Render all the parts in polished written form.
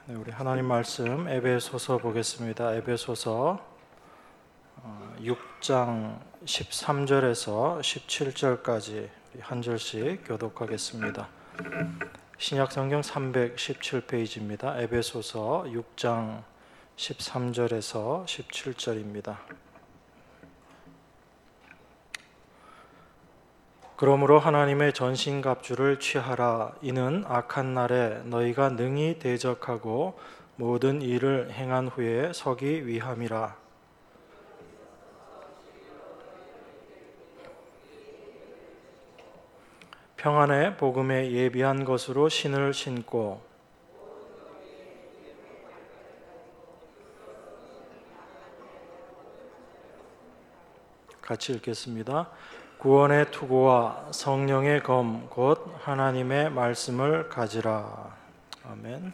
네, 우리 하나님 말씀 에베소서 보겠습니다. 에베소서 6장 13절에서 17절까지 한 절씩 교독하겠습니다. 신약성경 317페이지입니다. 에베소서 6장 13절에서 17절입니다. 그러므로 하나님의 전신갑주를 취하라. 이는 악한 날에 너희가 능히 대적하고 모든 일을 행한 후에 서기 위함이라. 평안의 복음에 예비한 것으로 신을 신고 같이 읽겠습니다. 구원의 투구와 성령의 검 곧 하나님의 말씀을 가지라. 아멘.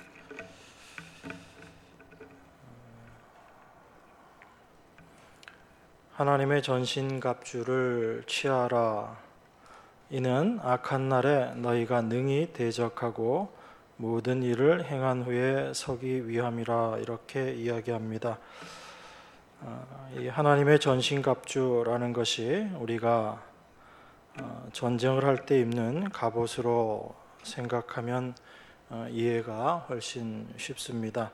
하나님의 전신갑주를 취하라. 이는 악한 날에 너희가 능히 대적하고 모든 일을 행한 후에 서기 위함이라. 이렇게 이야기합니다. 이 하나님의 전신갑주라는 것이 우리가 전쟁을 할 때 입는 갑옷으로 생각하면 이해가 훨씬 쉽습니다.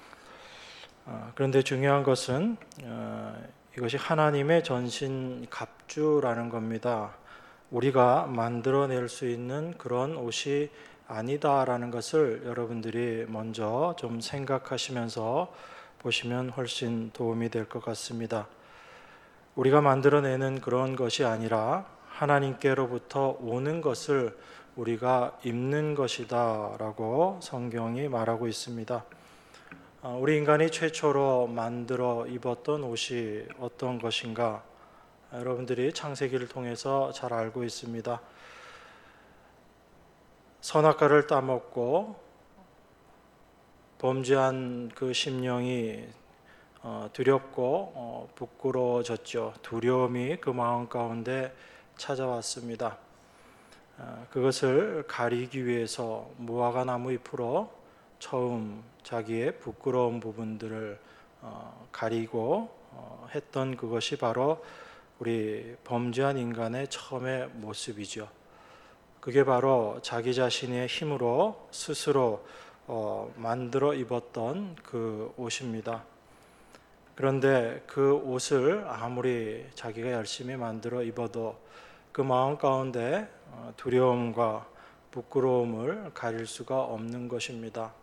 그런데 중요한 것은 이것이 하나님의 전신갑주라는 겁니다. 우리가 만들어낼 수 있는 그런 옷이 아니다라는 것을 여러분들이 먼저 좀 생각하시면서 보시면 훨씬 도움이 될 것 같습니다. 우리가 만들어내는 그런 것이 아니라 하나님께로부터 오는 것을 우리가 입는 것이다 라고 성경이 말하고 있습니다. 우리 인간이 최초로 만들어 입었던 옷이 어떤 것인가? 여러분들이 창세기를 통해서 잘 알고 있습니다. 선악과를 따먹고 범죄한 그 심령이 두렵고 부끄러워졌죠. 두려움이 그 마음 가운데 찾아왔습니다. 그것을 가리기 위해서 무화과 나무 잎으로 처음 자기의 부끄러운 부분들을 가리고 했던 그것이 바로 우리 범죄한 인간의 처음의 모습이죠. 그게 바로 자기 자신의 힘으로 스스로 만들어 입었던 그 옷입니다. 그런데 그 옷을 아무리 자기가 열심히 만들어 입어도 그 마음 가운데 두려움과 부끄러움을 가릴 수가 없는 것입니다.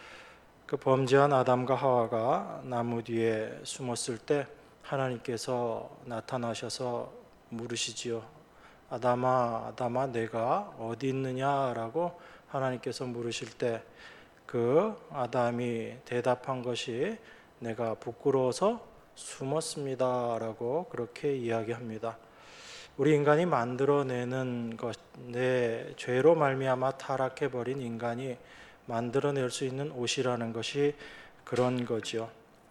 그 범죄한 아담과 하와가 나무 뒤에 숨었을 때 하나님께서 나타나셔서 물으시지요. 아담아, 아담아, 내가 어디 있느냐라고 하나님께서 물으실 때 그 아담이 대답한 것이 내가 부끄러워서 숨었습니다 라고 그렇게 이야기합니다. 우리 인간이 만들어내는 것, 내 죄로 말미암아 타락해버린 인간이 만들어낼 수 있는 옷이라는 것이 그런 거죠.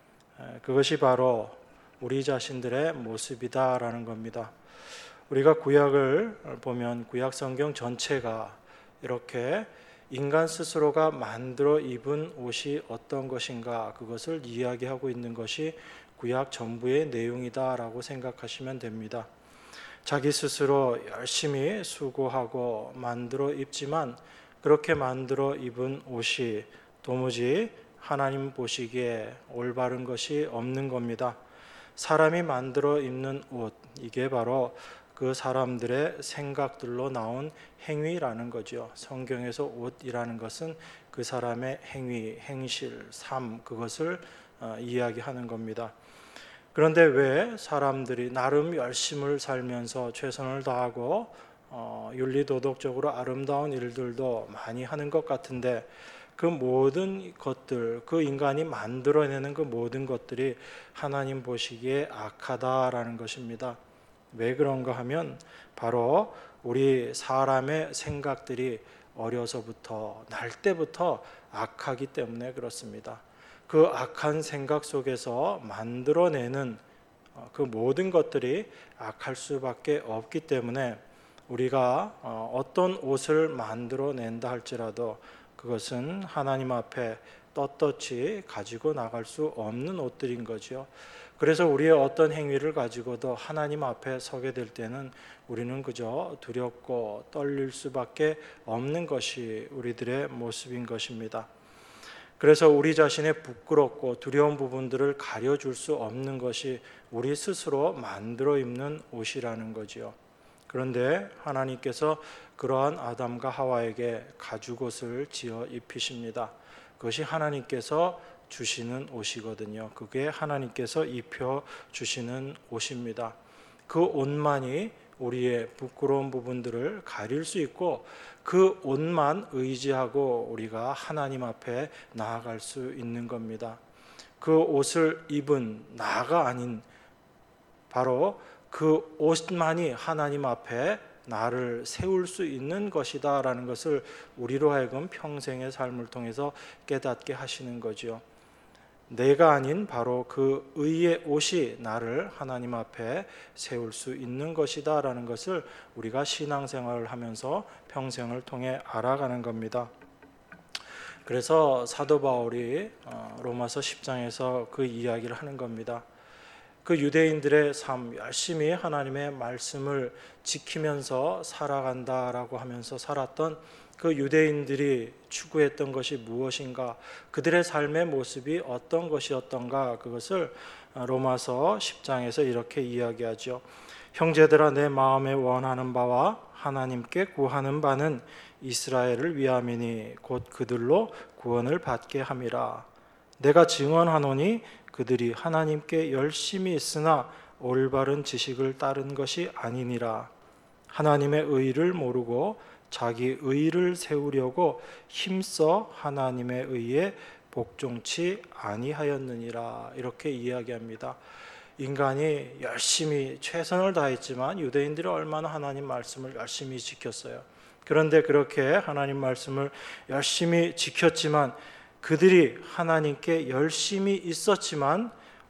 그것이 바로 우리 자신들의 모습이다라는 겁니다. 우리가 구약을 보면 구약 성경 전체가 이렇게 인간 스스로가 만들어 입은 옷이 어떤 것인가 그것을 이야기하고 있는 것이 구약 전부의 내용이다라고 생각하시면 됩니다. 자기 스스로 열심히 수고하고 만들어 입지만 그렇게 만들어 입은 옷이 도무지 하나님 보시기에 올바른 것이 없는 겁니다. 사람이 만들어 입는 옷, 이게 바로 그 사람들의 생각들로 나온 행위라는 거죠. 성경에서 옷이라는 것은 그 사람의 행위, 행실, 삶, 그것을 이야기하는 겁니다. 그런데 왜 사람들이 나름 열심을 살면서 최선을 다하고 윤리도덕적으로 아름다운 일들도 많이 하는 것 같은데 그 모든 것들, 그 인간이 만들어내는 그 모든 것들이 하나님 보시기에 악하다라는 것입니다. 왜 그런가 하면 바로 우리 사람의 생각들이 어려서부터 날 때부터 악하기 때문에 그렇습니다. 그 악한 생각 속에서 만들어내는 그 모든 것들이 악할 수밖에 없기 때문에 우리가 어떤 옷을 만들어낸다 할지라도 그것은 하나님 앞에 떳떳이 가지고 나갈 수 없는 옷들인 거죠. 그래서 우리의 어떤 행위를 가지고도 하나님 앞에 서게 될 때는 우리는 그저 두렵고 떨릴 수밖에 없는 것이 우리들의 모습인 것입니다. 그래서 우리 자신의 부끄럽고 두려운 부분들을 가려줄 수 없는 것이 우리 스스로 만들어 입는 옷이라는 거지요. 그런데 하나님께서 그러한 아담과 하와에게 가죽옷을 지어 입히십니다. 그것이 하나님께서 주시는 옷이거든요. 그게 하나님께서 입혀 주시는 옷입니다. 그 옷만이 우리의 부끄러운 부분들을 가릴 수 있고 그 옷만 의지하고 우리가 하나님 앞에 나아갈 수 있는 겁니다. 그 옷을 입은 나가 아닌 바로 그 옷만이 하나님 앞에 나를 세울 수 있는 것이다 라는 것을 우리로 하여금 평생의 삶을 통해서 깨닫게 하시는 거죠. 내가 아닌 바로 그 의의 옷이 나를 하나님 앞에 세울 수 있는 것이다 라는 것을 우리가 신앙생활을 하면서 평생을 통해 알아가는 겁니다. 그래서 사도 바울이 로마서 10장에서 그 이야기를 하는 겁니다. 그 유대인들의 삶, 열심히 하나님의 말씀을 지키면서 살아간다라고 하면서 살았던 그 유대인들이 추구했던 것이 무엇인가, 그들의 삶의 모습이 어떤 것이었던가, 그것을 로마서 10장에서 이렇게 이야기하죠. 형제들아, 내 마음에 원하는 바와 하나님께 구하는 바는 이스라엘을 위함이니 곧 그들로 구원을 받게 함이라. 내가 증언하노니 그들이 하나님께 열심히 있으나 올바른 지식을 따른 것이 아니니라. 하나님의 의를 모르고 자기 의를 세우려고 힘써 하나님의 의에 복종치 아니하였느니라. 이렇게 이야기합니다. 인간이 열심히 최선을 다했지만 유대인들이 얼마나 하나님 말씀을 열심히 지켰어요. 그런데 그렇게 하나님 말씀을 열심히 지켰지만 그들이 하나님께 열심히 있었지만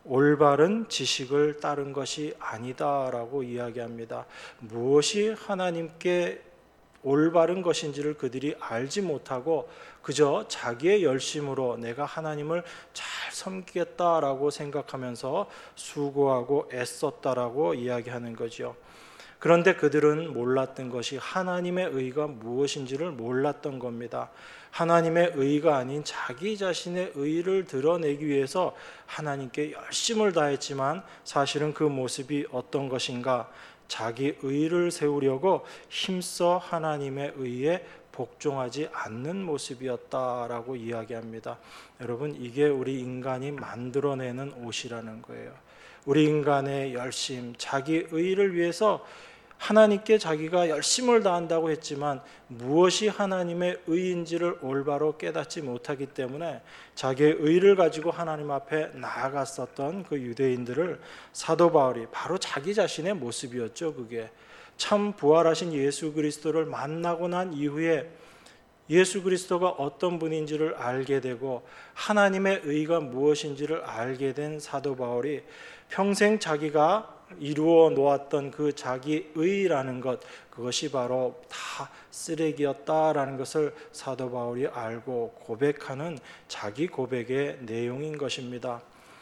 올바른 지식을 따른 것이 아니다라고 이야기합니다. 무엇이 하나님께 올바른 것인지를 그들이 알지 못하고 그저 자기의 열심으로 내가 하나님을 잘 섬기겠다라고 생각하면서 수고하고 애썼다라고 이야기하는 거죠. 그런데 그들은 몰랐던 것이 하나님의 의가 무엇인지를 몰랐던 겁니다. 하나님의 의가 아닌 자기 자신의 의를 드러내기 위해서 하나님께 열심을 다했지만 사실은 그 모습이 어떤 것인가? 자기 의를 세우려고 힘써 하나님의 의에 복종하지 않는 모습이었다라고 이야기합니다. 여러분, 이게 우리 인간이 만들어내는 옷이라는 거예요. 우리 인간의 열심, 자기 의를 위해서 하나님께 자기가 열심을 다한다고 했지만 무엇이 하나님의 의인지를 올바로 깨닫지 못하기 때문에 자기의 의를 가지고 하나님 앞에 나아갔었던 그 유대인들을 사도 바울이 바로 자기 자신의 모습이었죠. 그게 참 부활하신 예수 그리스도를 만나고 난 이후에 예수 그리스도가 어떤 분인지를 알게 되고 하나님의 의가 무엇인지를 알게 된 사도 바울이 평생 자기가 이루어 놓았던 그 자기 의라는 것, 그것이 바로 다 쓰레기였다라는 것을 사도 바울이 알고 고백하는 자기 고백의 내용인 것입니다.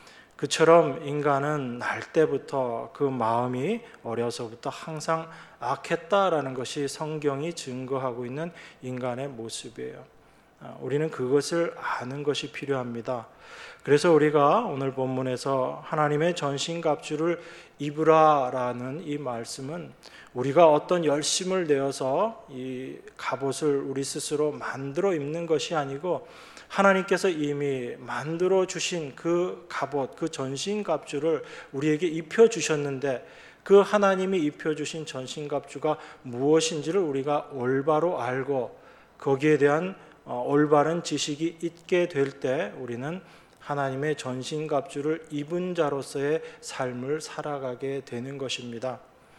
그처럼 인간은 날 때부터 그 마음이 어려서부터 항상 악했다라는 것이 성경이 증거하고 있는 인간의 모습이에요. 우리는 그것을 아는 것이 필요합니다. 그래서 우리가 오늘 본문에서 하나님의 전신갑주를 입으라라는 이 말씀은 우리가 어떤 열심을 내어서 이 갑옷을 우리 스스로 만들어 입는 것이 아니고 하나님께서 이미 만들어 주신 그 갑옷, 그 전신갑주를 우리에게 입혀 주셨는데 그 하나님이 입혀 주신 전신갑주가 무엇인지를 우리가 올바로 알고 거기에 대한 올바른 지식이 있게 될 때 우리는 하나님의 전신갑주를 입은 자로서의 삶을 살아가게 되는 것입니다.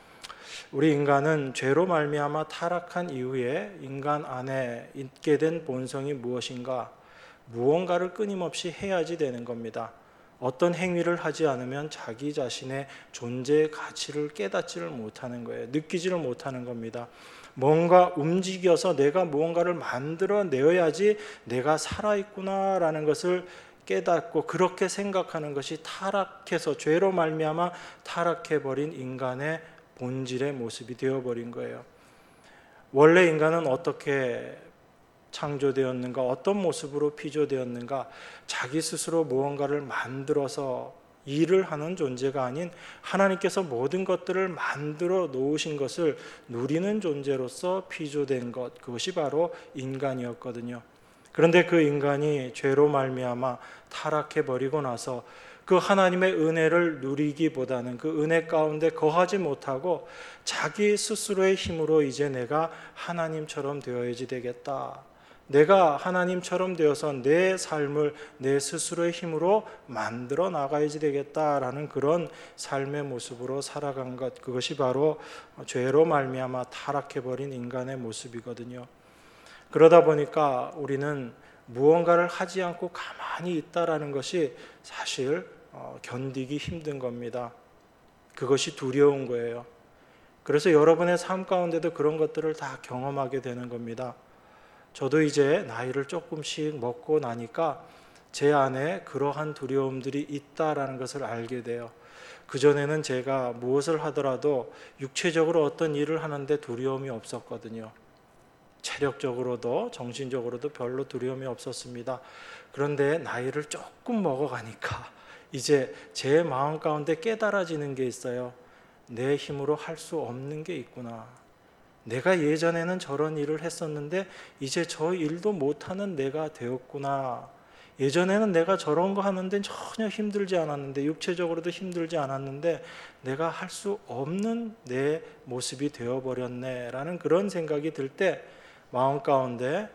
우리 인간은 죄로 말미암아 타락한 이후에 인간 안에 있게 된 본성이 무엇인가? 무언가를 끊임없이 해야지 되는 겁니다. 어떤 행위를 하지 않으면 자기 자신의 존재의 가치를 깨닫지를 못하는 거예요. 느끼지를 못하는 겁니다. 뭔가 움직여서 내가 무언가를 만들어내어야지 내가 살아있구나라는 것을 깨닫고 그렇게 생각하는 것이 타락해서 죄로 말미암아 타락해버린 인간의 본질의 모습이 되어버린 거예요. 원래 인간은 어떻게 창조되었는가, 어떤 모습으로 피조되었는가, 자기 스스로 무언가를 만들어서 일을 하는 존재가 아닌 하나님께서 모든 것들을 만들어 놓으신 것을 누리는 존재로서 피조된 것, 그것이 바로 인간이었거든요. 그런데 그 인간이 죄로 말미암아 타락해 버리고 나서 그 하나님의 은혜를 누리기보다는 그 은혜 가운데 거하지 못하고 자기 스스로의 힘으로 이제 내가 하나님처럼 되어야지 되겠다, 내가 하나님처럼 되어서 내 삶을 내 스스로의 힘으로 만들어 나가야지 되겠다라는 그런 삶의 모습으로 살아간 것, 그것이 바로 죄로 말미암아 타락해버린 인간의 모습이거든요. 그러다 보니까 우리는 무언가를 하지 않고 가만히 있다라는 것이 사실 견디기 힘든 겁니다. 그것이 두려운 거예요. 그래서 여러분의 삶 가운데도 그런 것들을 다 경험하게 되는 겁니다. 저도 이제 나이를 조금씩 먹고 나니까 제 안에 그러한 두려움들이 있다라는 것을 알게 돼요. 그전에는 제가 무엇을 하더라도 육체적으로 어떤 일을 하는데 두려움이 없었거든요. 체력적으로도 정신적으로도 별로 두려움이 없었습니다. 그런데 나이를 조금 먹어가니까 이제 제 마음 가운데 깨달아지는 게 있어요. 내 힘으로 할 수 없는 게 있구나. 내가 예전에는 저런 일을 했었는데 이제 저 일도 못하는 내가 되었구나. 예전에는 내가 저런 거 하는데 전혀 힘들지 않았는데, 육체적으로도 힘들지 않았는데 내가 할 수 없는 내 모습이 되어버렸네 라는 그런 생각이 들 때 마음 가운데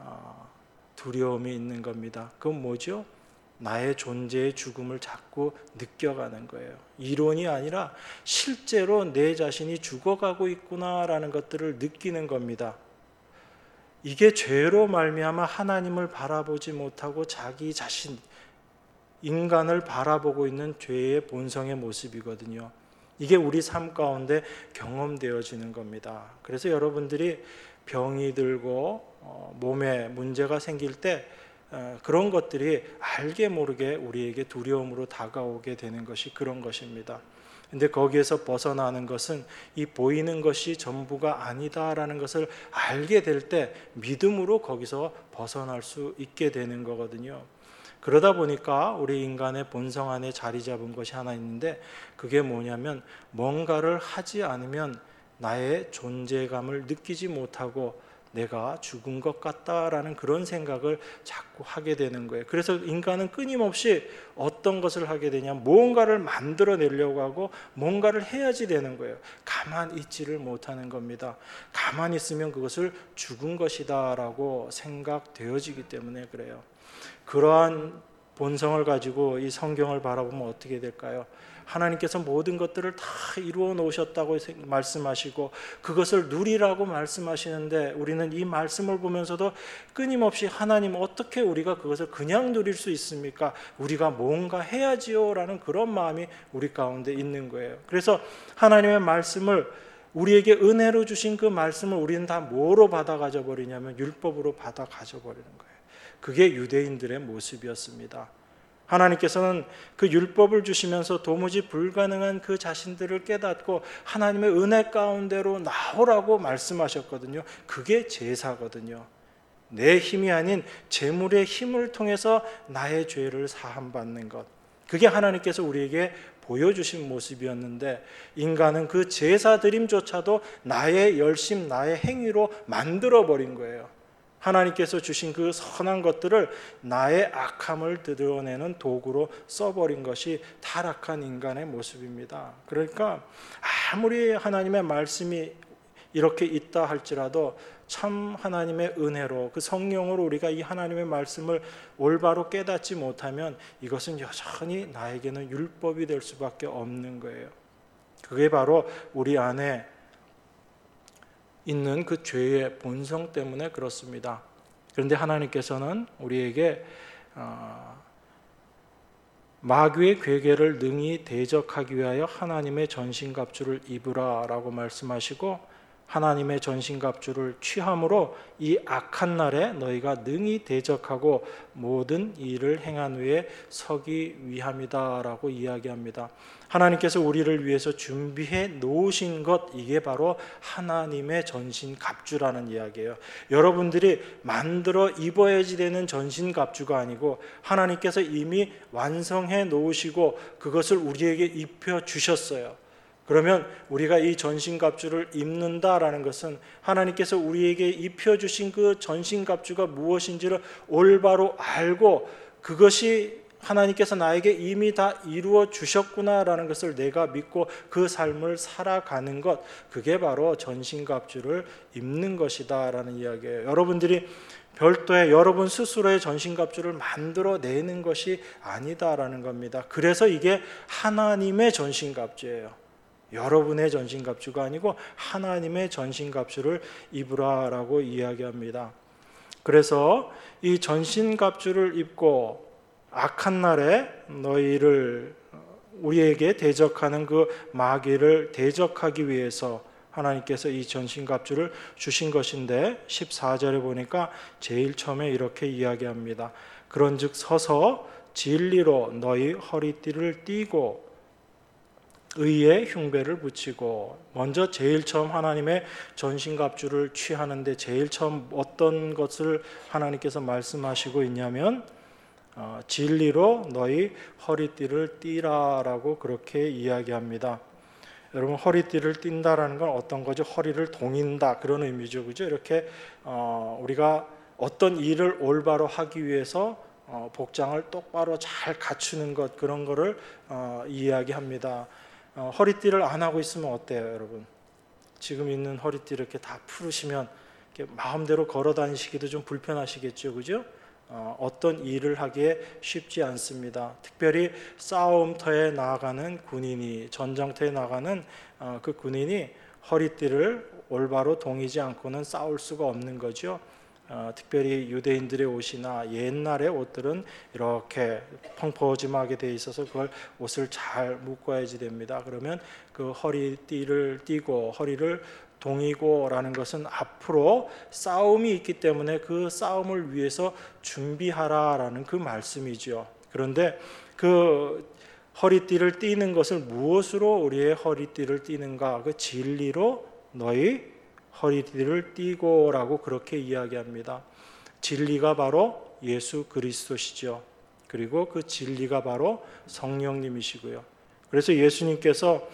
두려움이 있는 겁니다. 그건 뭐죠? 나의 존재의 죽음을 자꾸 느껴가는 거예요. 이론이 아니라 실제로 내 자신이 죽어가고 있구나라는 것들을 느끼는 겁니다. 이게 죄로 말미암아 하나님을 바라보지 못하고 자기 자신, 인간을 바라보고 있는 죄의 본성의 모습이거든요. 이게 우리 삶 가운데 경험되어지는 겁니다. 그래서 여러분들이 병이 들고 몸에 문제가 생길 때 그런 것들이 알게 모르게 우리에게 두려움으로 다가오게 되는 것이 그런 것입니다. 근데 거기에서 벗어나는 것은 이 보이는 것이 전부가 아니다라는 것을 알게 될 때 믿음으로 거기서 벗어날 수 있게 되는 거거든요. 그러다 보니까 우리 인간의 본성 안에 자리 잡은 것이 하나 있는데, 그게 뭐냐면 뭔가를 하지 않으면 나의 존재감을 느끼지 못하고 내가 죽은 것 같다라는 그런 생각을 자꾸 하게 되는 거예요. 그래서 인간은 끊임없이 어떤 것을 하게 되냐, 무언가를 만들어내려고 하고 뭔가를 해야지 되는 거예요. 가만히 있지를 못하는 겁니다. 가만히 있으면 그것을 죽은 것이다 라고 생각되어지기 때문에 그래요. 그러한 본성을 가지고 이 성경을 바라보면 어떻게 될까요? 하나님께서 모든 것들을 다 이루어 놓으셨다고 말씀하시고 그것을 누리라고 말씀하시는데, 우리는 이 말씀을 보면서도 끊임없이 하나님, 어떻게 우리가 그것을 그냥 누릴 수 있습니까? 우리가 뭔가 해야지요 라는 그런 마음이 우리 가운데 있는 거예요. 그래서 하나님의 말씀을, 우리에게 은혜로 주신 그 말씀을 우리는 다 뭐로 받아 가져버리냐면 율법으로 받아 가져버리는 거예요. 그게 유대인들의 모습이었습니다. 하나님께서는 그 율법을 주시면서 도무지 불가능한 그 자신들을 깨닫고 하나님의 은혜 가운데로 나오라고 말씀하셨거든요. 그게 제사거든요. 내 힘이 아닌 제물의 힘을 통해서 나의 죄를 사함받는 것, 그게 하나님께서 우리에게 보여주신 모습이었는데, 인간은 그 제사 드림조차도 나의 열심, 나의 행위로 만들어버린 거예요. 하나님께서 주신 그 선한 것들을 나의 악함을 드러내는 도구로 써버린 것이 타락한 인간의 모습입니다. 그러니까 아무리 하나님의 말씀이 이렇게 있다 할지라도 참 하나님의 은혜로, 그 성령으로 우리가 이 하나님의 말씀을 올바로 깨닫지 못하면 이것은 여전히 나에게는 율법이 될 수밖에 없는 거예요. 그게 바로 우리 안에 있는 그 죄의 본성 때문에 그렇습니다. 그런데 하나님께서는 우리에게 마귀의 괴계를 능히 대적하기 위하여 하나님의 전신갑주를 입으라 라고 말씀하시고, 하나님의 전신갑주를 취함으로 이 악한 날에 너희가 능히 대적하고 모든 일을 행한 후에 서기 위함이다 라고 이야기합니다. 하나님께서 우리를 위해서 준비해 놓으신 것, 이게 바로 하나님의 전신갑주라는 이야기예요. 여러분들이 만들어 입어야지 되는 전신갑주가 아니고 하나님께서 이미 완성해 놓으시고 그것을 우리에게 입혀주셨어요. 그러면 우리가 이 전신갑주를 입는다라는 것은 하나님께서 우리에게 입혀주신 그 전신갑주가 무엇인지를 올바로 알고, 그것이 하나님께서 나에게 이미 다 이루어 주셨구나라는 것을 내가 믿고 그 삶을 살아가는 것, 그게 바로 전신갑주를 입는 것이다라는 이야기예요. 여러분들이 별도의 여러분 스스로의 전신갑주를 만들어내는 것이 아니다라는 겁니다. 그래서 이게 하나님의 전신갑주예요. 여러분의 전신갑주가 아니고 하나님의 전신갑주를 입으라라고 이야기합니다. 그래서 이 전신갑주를 입고 악한 날에 너희를, 우리에게 대적하는 그 마귀를 대적하기 위해서 하나님께서 이 전신갑주를 주신 것인데, 14절에 보니까 제일 처음에 이렇게 이야기합니다. 그런즉 서서 진리로 너희 허리띠를 띠고 의의 흉배를 붙이고. 먼저 제일 처음 하나님의 전신갑주를 취하는데 제일 처음 어떤 것을 하나님께서 말씀하시고 있냐면 진리로 너희 허리띠를 띠라라고 그렇게 이야기합니다. 여러분, 허리띠를 띈다라는 건 어떤 거죠? 허리를 동인다, 그런 의미죠, 그죠? 이렇게 우리가 어떤 일을 올바로 하기 위해서 복장을 똑바로 잘 갖추는 것, 그런 거를 이야기합니다. 허리띠를 안 하고 있으면 어때요, 여러분? 지금 있는 허리띠 이렇게 다 풀으시면 이렇게 마음대로 걸어 다니시기도 좀 불편하시겠죠, 그죠? 어떤 일을 하기에 쉽지 않습니다. 특별히 싸움터에 나가는 군인이, 전장터에 나가는 그 군인이 허리띠를 올바로 동이지 않고는 싸울 수가 없는 거죠. 특별히 유대인들의 옷이나 옛날의 옷들은 이렇게 펑퍼짐하게 돼 있어서 그걸 옷을 잘 묶어야지 됩니다. 그러면 그 허리띠를 띠고 허리를 동이고라는 것은 앞으로 싸움이 있기 때문에 그 싸움을 위해서 준비하라라는 그 말씀이죠. 그런데 그 허리띠를 띠는 것을 무엇으로 우리의 허리띠를 띠는가? 그 진리로 너희 허리띠를 띠고라고 그렇게 이야기합니다. 진리가 바로 예수 그리스도시죠. 그리고 그 진리가 바로 성령님이시고요. 그래서 예수님께서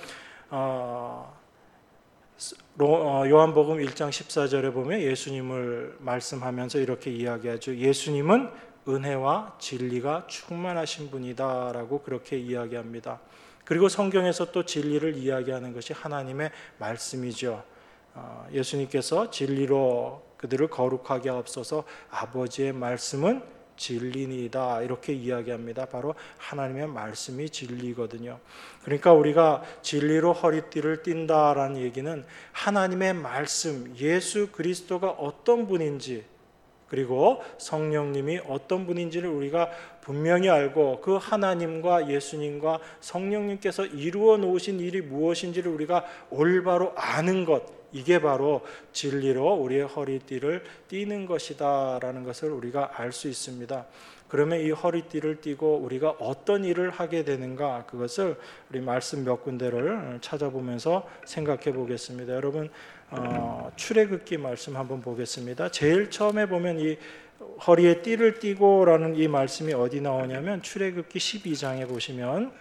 요한복음 1장 14절에 보면 예수님을 말씀하면서 이렇게 이야기하죠. 예수님은 은혜와 진리가 충만하신 분이다라고 그렇게 이야기합니다. 그리고 성경에서 또 진리를 이야기하는 것이 하나님의 말씀이죠. 예수님께서 진리로 그들을 거룩하게 하옵소서, 아버지의 말씀은 진리니이다, 이렇게 이야기합니다. 바로 하나님의 말씀이 진리거든요. 그러니까 우리가 진리로 허리띠를 띈다라는 얘기는 하나님의 말씀, 예수 그리스도가 어떤 분인지, 그리고 성령님이 어떤 분인지를 우리가 분명히 알고 그 하나님과 예수님과 성령님께서 이루어 놓으신 일이 무엇인지를 우리가 올바로 아는 것, 이게 바로 진리로 우리의 허리띠를 띠는 것이다라는 것을 우리가 알 수 있습니다. 그러면 이 허리띠를 띠고 우리가 어떤 일을 하게 되는가, 그것을 우리 말씀 몇 군데를 찾아보면서 생각해 보겠습니다. 여러분, 출애굽기 말씀 한번 보겠습니다. 제일 처음에 보면 이 허리에 띠를 띠고라는 이 말씀이 어디 나오냐면 출애굽기 12장에 보시면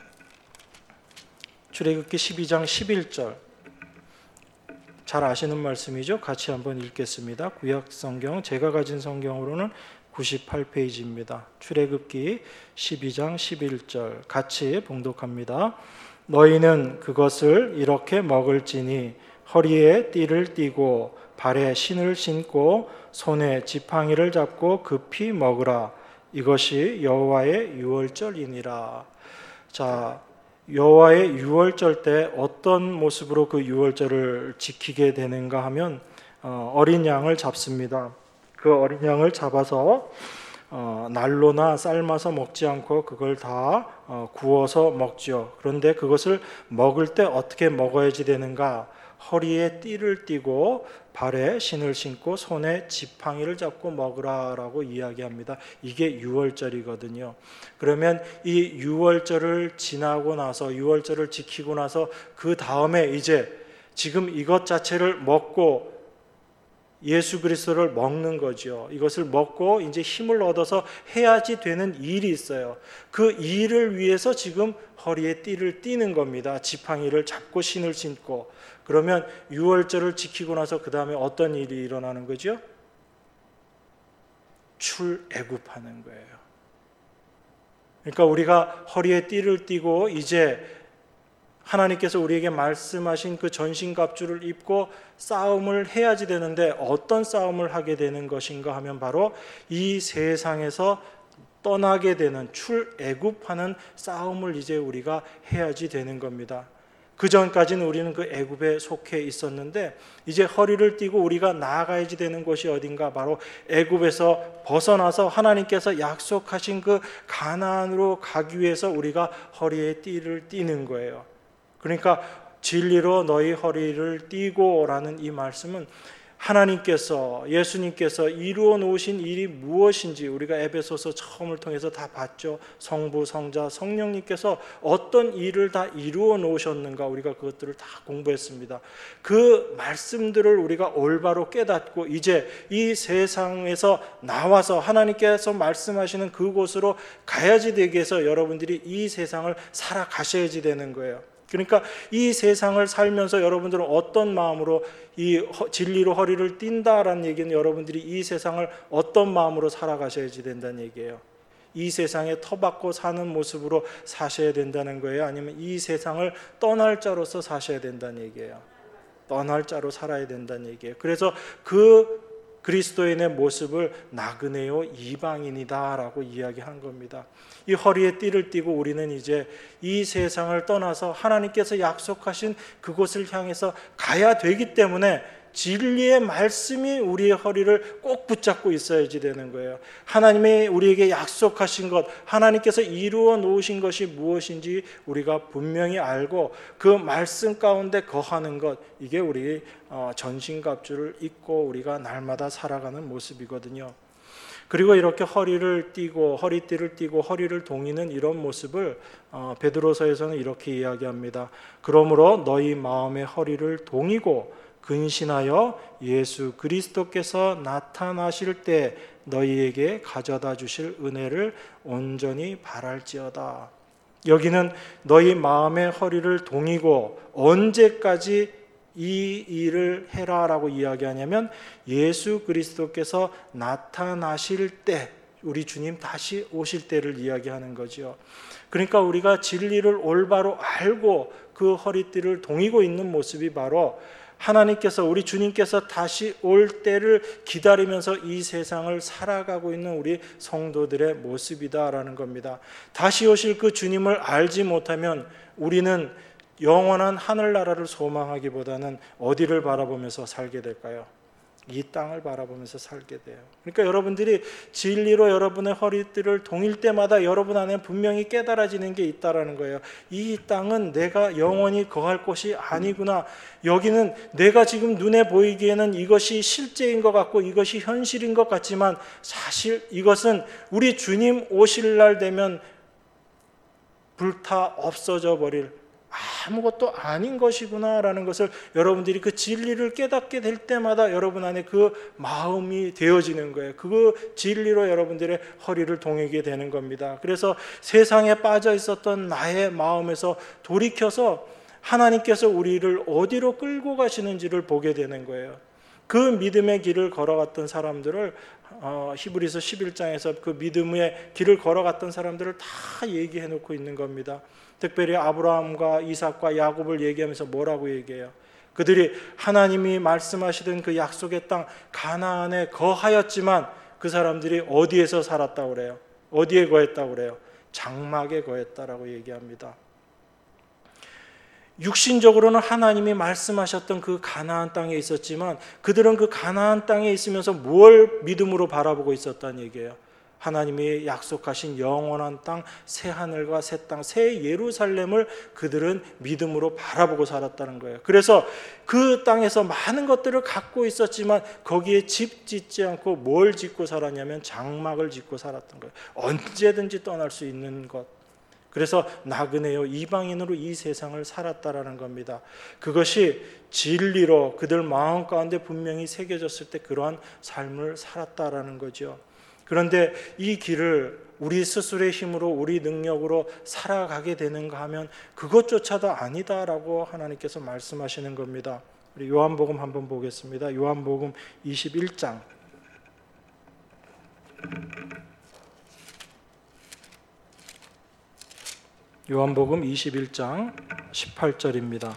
출애굽기 12장 11절, 잘 아시는 말씀이죠. 같이 한번 읽겠습니다. 구약 성경, 제가 가진 성경으로는 98페이지입니다. 출애굽기 12장 11절 같이 봉독합니다. 너희는 그것을 이렇게 먹을지니 허리에 띠를 띠고 발에 신을 신고 손에 지팡이를 잡고 급히 먹으라. 이것이 여호와의 유월절이니라. 자, 여호와의 유월절 때 어떤 모습으로 그 유월절을 지키게 되는가 하면 어린 양을 잡습니다. 그 어린 양을 잡아서 난로나 삶아서 먹지 않고 그걸 다 구워서 먹죠. 그런데 그것을 먹을 때 어떻게 먹어야지 되는가? 허리에 띠를 띠고 발에 신을 신고 손에 지팡이를 잡고 먹으라라고 이야기합니다. 이게 유월절이거든요. 그러면 이 유월절을 지나고 나서 유월절을 지키고 나서 그 다음에 이제 지금 이것 자체를 먹고 예수 그리스도를 먹는 거죠. 이것을 먹고 이제 힘을 얻어서 해야지 되는 일이 있어요. 그 일을 위해서 지금 허리에 띠를 띠는 겁니다. 지팡이를 잡고 신을 신고. 그러면 유월절을 지키고 나서 그 다음에 어떤 일이 일어나는 거죠? 출애굽하는 거예요. 그러니까 우리가 허리에 띠를 띠고 이제 하나님께서 우리에게 말씀하신 그 전신갑주를 입고 싸움을 해야지 되는데 어떤 싸움을 하게 되는 것인가 하면 바로 이 세상에서 떠나게 되는 출애굽하는 싸움을 이제 우리가 해야지 되는 겁니다. 그 전까지는 우리는 그 애굽에 속해 있었는데 이제 허리를 띠고 우리가 나아가야지 되는 곳이 어딘가? 바로 애굽에서 벗어나서 하나님께서 약속하신 그 가나안으로 가기 위해서 우리가 허리에 띠를 띠는 거예요. 그러니까 진리로 너희 허리를 띠고라는 이 말씀은 하나님께서 예수님께서 이루어 놓으신 일이 무엇인지 우리가 에베소서 처음을 통해서 다 봤죠. 성부, 성자, 성령님께서 어떤 일을 다 이루어 놓으셨는가 우리가 그것들을 다 공부했습니다. 그 말씀들을 우리가 올바로 깨닫고 이제 이 세상에서 나와서 하나님께서 말씀하시는 그곳으로 가야지 되기 위해서 여러분들이 이 세상을 살아가셔야지 되는 거예요. 그러니까 이 세상을 살면서 여러분들은 어떤 마음으로 이 진리로 허리를 띈다라는 얘기는 여러분들이 이 세상을 어떤 마음으로 살아가셔야지 된다는 얘기예요. 이 세상에 터받고 사는 모습으로 사셔야 된다는 거예요? 아니면 이 세상을 떠날 자로서 사셔야 된다는 얘기예요? 떠날 자로 살아야 된다는 얘기예요. 그래서 그 그리스도인의 모습을 나그네요 이방인이다라고 이야기한 겁니다. 이 허리에 띠를 띠고 우리는 이제 이 세상을 떠나서 하나님께서 약속하신 그곳을 향해서 가야 되기 때문에 진리의 말씀이 우리의 허리를 꼭 붙잡고 있어야지 되는 거예요. 하나님이 우리에게 약속하신 것, 하나님께서 이루어 놓으신 것이 무엇인지 우리가 분명히 알고 그 말씀 가운데 거하는 것, 이게 우리 전신갑주를 입고 우리가 날마다 살아가는 모습이거든요. 그리고 이렇게 허리를 띠고 허리띠를 띠고 허리를 동이는 이런 모습을 베드로서에서는 이렇게 이야기합니다. 그러므로 너희 마음의 허리를 동이고 근신하여 예수 그리스도께서 나타나실 때 너희에게 가져다 주실 은혜를 온전히 바랄지어다. 여기는 너희 마음의 허리를 동이고 언제까지 이 일을 해라라고 이야기하냐면 예수 그리스도께서 나타나실 때, 우리 주님 다시 오실 때를 이야기하는 거죠. 그러니까 우리가 진리를 올바로 알고 그 허리띠를 동이고 있는 모습이 바로 하나님께서 우리 주님께서 다시 올 때를 기다리면서 이 세상을 살아가고 있는 우리 성도들의 모습이다라는 겁니다. 다시 오실 그 주님을 알지 못하면 우리는 영원한 하늘나라를 소망하기보다는 어디를 바라보면서 살게 될까요? 이 땅을 바라보면서 살게 돼요. 그러니까 여러분들이 진리로 여러분의 허리띠를 동일 때마다 여러분 안에 분명히 깨달아지는 게 있다라는 거예요. 이 땅은 내가 영원히 거할 곳이 아니구나. 여기는 내가 지금 눈에 보이기에는 이것이 실제인 것 같고 이것이 현실인 것 같지만 사실 이것은 우리 주님 오실 날 되면 불타 없어져 버릴 아무것도 아닌 것이구나라는 것을 여러분들이 그 진리를 깨닫게 될 때마다 여러분 안에 그 마음이 되어지는 거예요. 그 진리로 여러분들의 허리를 동이게 되는 겁니다. 그래서 세상에 빠져 있었던 나의 마음에서 돌이켜서 하나님께서 우리를 어디로 끌고 가시는지를 보게 되는 거예요. 그 믿음의 길을 걸어갔던 사람들을 히브리서 11장에서 그 믿음의 길을 걸어갔던 사람들을 다 얘기해 놓고 있는 겁니다. 특별히 아브라함과 이삭과 야곱을 얘기하면서 뭐라고 얘기해요? 그들이 하나님이 말씀하시던 그 약속의 땅 가나안에 거하였지만 그 사람들이 어디에서 살았다고 그래요? 어디에 거했다고 그래요? 장막에 거했다라고 얘기합니다. 육신적으로는 하나님이 말씀하셨던 그 가나안 땅에 있었지만 그들은 그 가나안 땅에 있으면서 뭘 믿음으로 바라보고 있었다는 얘기예요? 하나님이 약속하신 영원한 땅, 새 하늘과 새 땅, 새 예루살렘을 그들은 믿음으로 바라보고 살았다는 거예요. 그래서 그 땅에서 많은 것들을 갖고 있었지만 거기에 집 짓지 않고 뭘 짓고 살았냐면 장막을 짓고 살았던 거예요. 언제든지 떠날 수 있는 것. 그래서 나그네요, 이방인으로 이 세상을 살았다라는 겁니다. 그것이 진리로 그들 마음 가운데 분명히 새겨졌을 때 그러한 삶을 살았다라는 거죠. 그런데 이 길을 우리 스스로의 힘으로, 우리 능력으로 살아가게 되는가 하면 그것조차도 아니다라고 하나님께서 말씀하시는 겁니다. 우리 요한복음 한번 보겠습니다. 요한복음 21장. 요한복음 21장 18절입니다.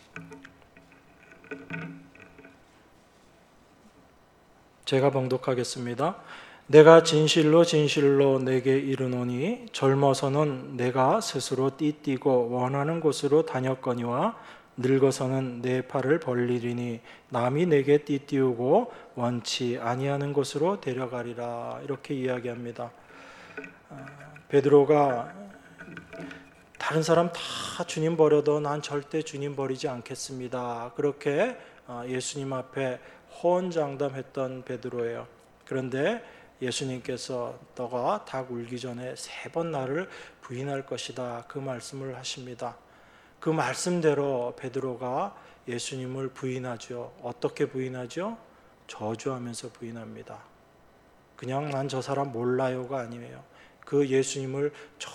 제가 봉독하겠습니다. 내가 진실로 진실로 내게 이르노니 젊어서는 내가 스스로 띠띠고 원하는 곳으로 다녔거니와 늙어서는 내 팔을 벌리리니 남이 내게 띠띠우고 원치 아니하는 곳으로 데려가리라. 이렇게 이야기합니다. 베드로가 다른 사람 다 주님 버려도 난 절대 주님 버리지 않겠습니다. 그렇게 예수님 앞에 호언장담했던 베드로예요. 그런데 예수님께서 너가 닭 울기 전에 3번 나를 부인할 것이다, 그 말씀을 하십니다. 그 말씀대로 베드로가 예수님을 부인하죠. 어떻게 부인하죠? 저주하면서 부인합니다. 그냥 난 저 사람 몰라요가 아니에요. 그 예수님을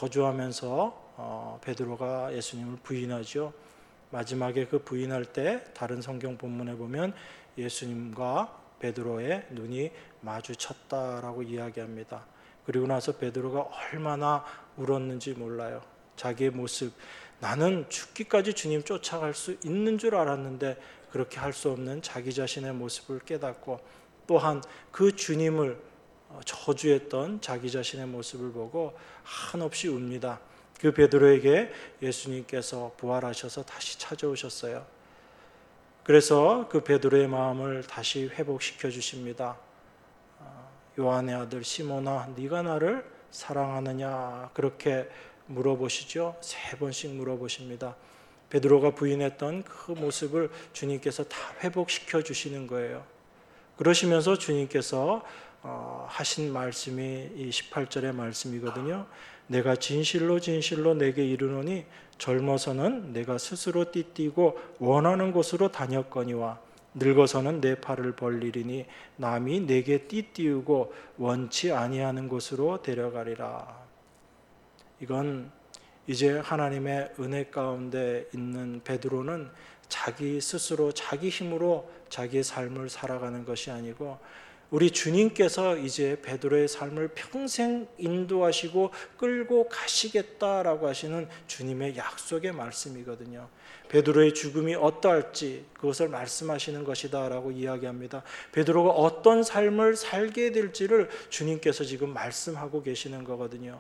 저주하면서 베드로가 예수님을 부인하죠. 마지막에 그 부인할 때 다른 성경 본문에 보면 예수님과 베드로의 눈이 마주쳤다라고 이야기합니다. 그리고 나서 베드로가 얼마나 울었는지 몰라요. 자기의 모습, 나는 죽기까지 주님 쫓아갈 수 있는 줄 알았는데 그렇게 할 수 없는 자기 자신의 모습을 깨닫고, 또한 그 주님을 저주했던 자기 자신의 모습을 보고 한없이 웁니다. 그 베드로에게 예수님께서 부활하셔서 다시 찾아오셨어요. 그래서 그 베드로의 마음을 다시 회복시켜 주십니다. 요한의 아들 시몬아, 네가 나를 사랑하느냐? 그렇게 물어보시죠. 3번씩 물어보십니다. 베드로가 부인했던 그 모습을 주님께서 다 회복시켜 주시는 거예요. 그러시면서 주님께서 하신 말씀이 이 18절의 말씀이거든요. 내가 진실로 진실로 내게 이르노니 젊어서는 내가 스스로 띠띠고 원하는 곳으로 다녔거니와 늙어서는 내 팔을 벌리리니 남이 내게 띠띠우고 원치 아니하는 곳으로 데려가리라. 이건 이제 하나님의 은혜 가운데 있는 베드로는 자기 스스로 자기 힘으로 자기의 삶을 살아가는 것이 아니고 우리 주님께서 이제 베드로의 삶을 평생 인도하시고 끌고 가시겠다라고 하시는 주님의 약속의 말씀이거든요. 베드로의 죽음이 어떠할지 그것을 말씀하시는 것이다 라고 이야기합니다. 베드로가 어떤 삶을 살게 될지를 주님께서 지금 말씀하고 계시는 거거든요.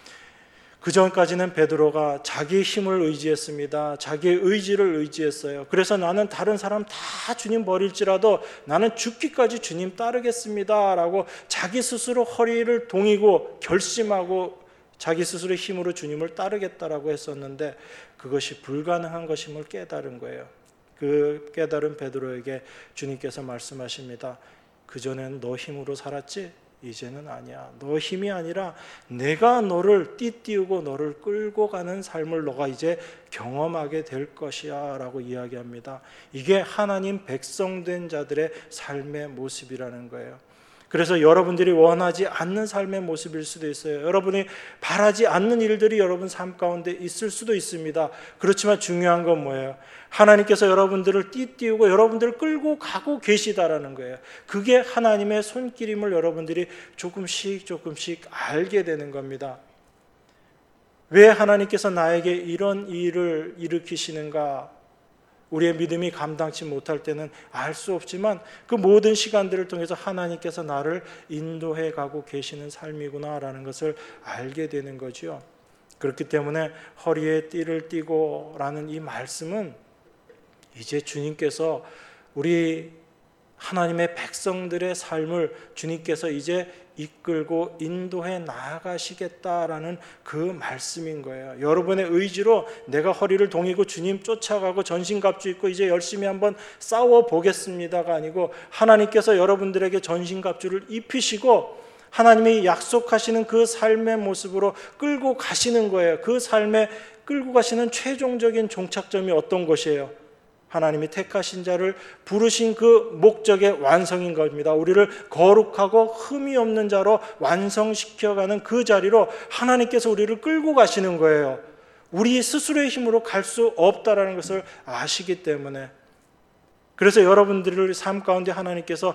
그 전까지는 베드로가 자기의 힘을 의지했습니다. 자기의 의지를 의지했어요. 그래서 나는 다른 사람 다 주님 버릴지라도 나는 죽기까지 주님 따르겠습니다 라고 자기 스스로 허리를 동이고 결심하고 자기 스스로의 힘으로 주님을 따르겠다라고 했었는데 그것이 불가능한 것임을 깨달은 거예요. 그 깨달은 베드로에게 주님께서 말씀하십니다. 그전엔 너 힘으로 살았지? 이제는 아니야. 너 힘이 아니라 내가 너를 띠띠우고 너를 끌고 가는 삶을 너가 이제 경험하게 될 것이야 라고 이야기합니다. 이게 하나님 백성된 자들의 삶의 모습이라는 거예요. 그래서 여러분들이 원하지 않는 삶의 모습일 수도 있어요. 여러분이 바라지 않는 일들이 여러분 삶 가운데 있을 수도 있습니다. 그렇지만 중요한 건 뭐예요? 하나님께서 여러분들을 띠띠우고 여러분들을 끌고 가고 계시다라는 거예요. 그게 하나님의 손길임을 여러분들이 조금씩 알게 되는 겁니다. 왜 하나님께서 나에게 이런 일을 일으키시는가? 우리의 믿음이 감당치 못할 때는 알 수 없지만 그 모든 시간들을 통해서 하나님께서 나를 인도해 가고 계시는 삶이구나라는 것을 알게 되는 거죠. 그렇기 때문에 허리에 띠를 띠고 라는 이 말씀은 이제 주님께서 우리 하나님의 백성들의 삶을 주님께서 이제 이끌고 인도해 나아가시겠다라는 그 말씀인 거예요. 여러분의 의지로 내가 허리를 동이고 주님 쫓아가고 전신갑주 입고 이제 열심히 한번 싸워 보겠습니다가 아니고 하나님께서 여러분들에게 전신갑주를 입히시고 하나님이 약속하시는 그 삶의 모습으로 끌고 가시는 거예요. 그 삶에 끌고 가시는 최종적인 종착점이 어떤 것이에요? 하나님이 택하신 자를 부르신 그 목적의 완성인 겁니다. 우리를 거룩하고 흠이 없는 자로 완성시켜가는 그 자리로 하나님께서 우리를 끌고 가시는 거예요. 우리 스스로의 힘으로 갈 수 없다라는 것을 아시기 때문에. 그래서 여러분들의 삶 가운데 하나님께서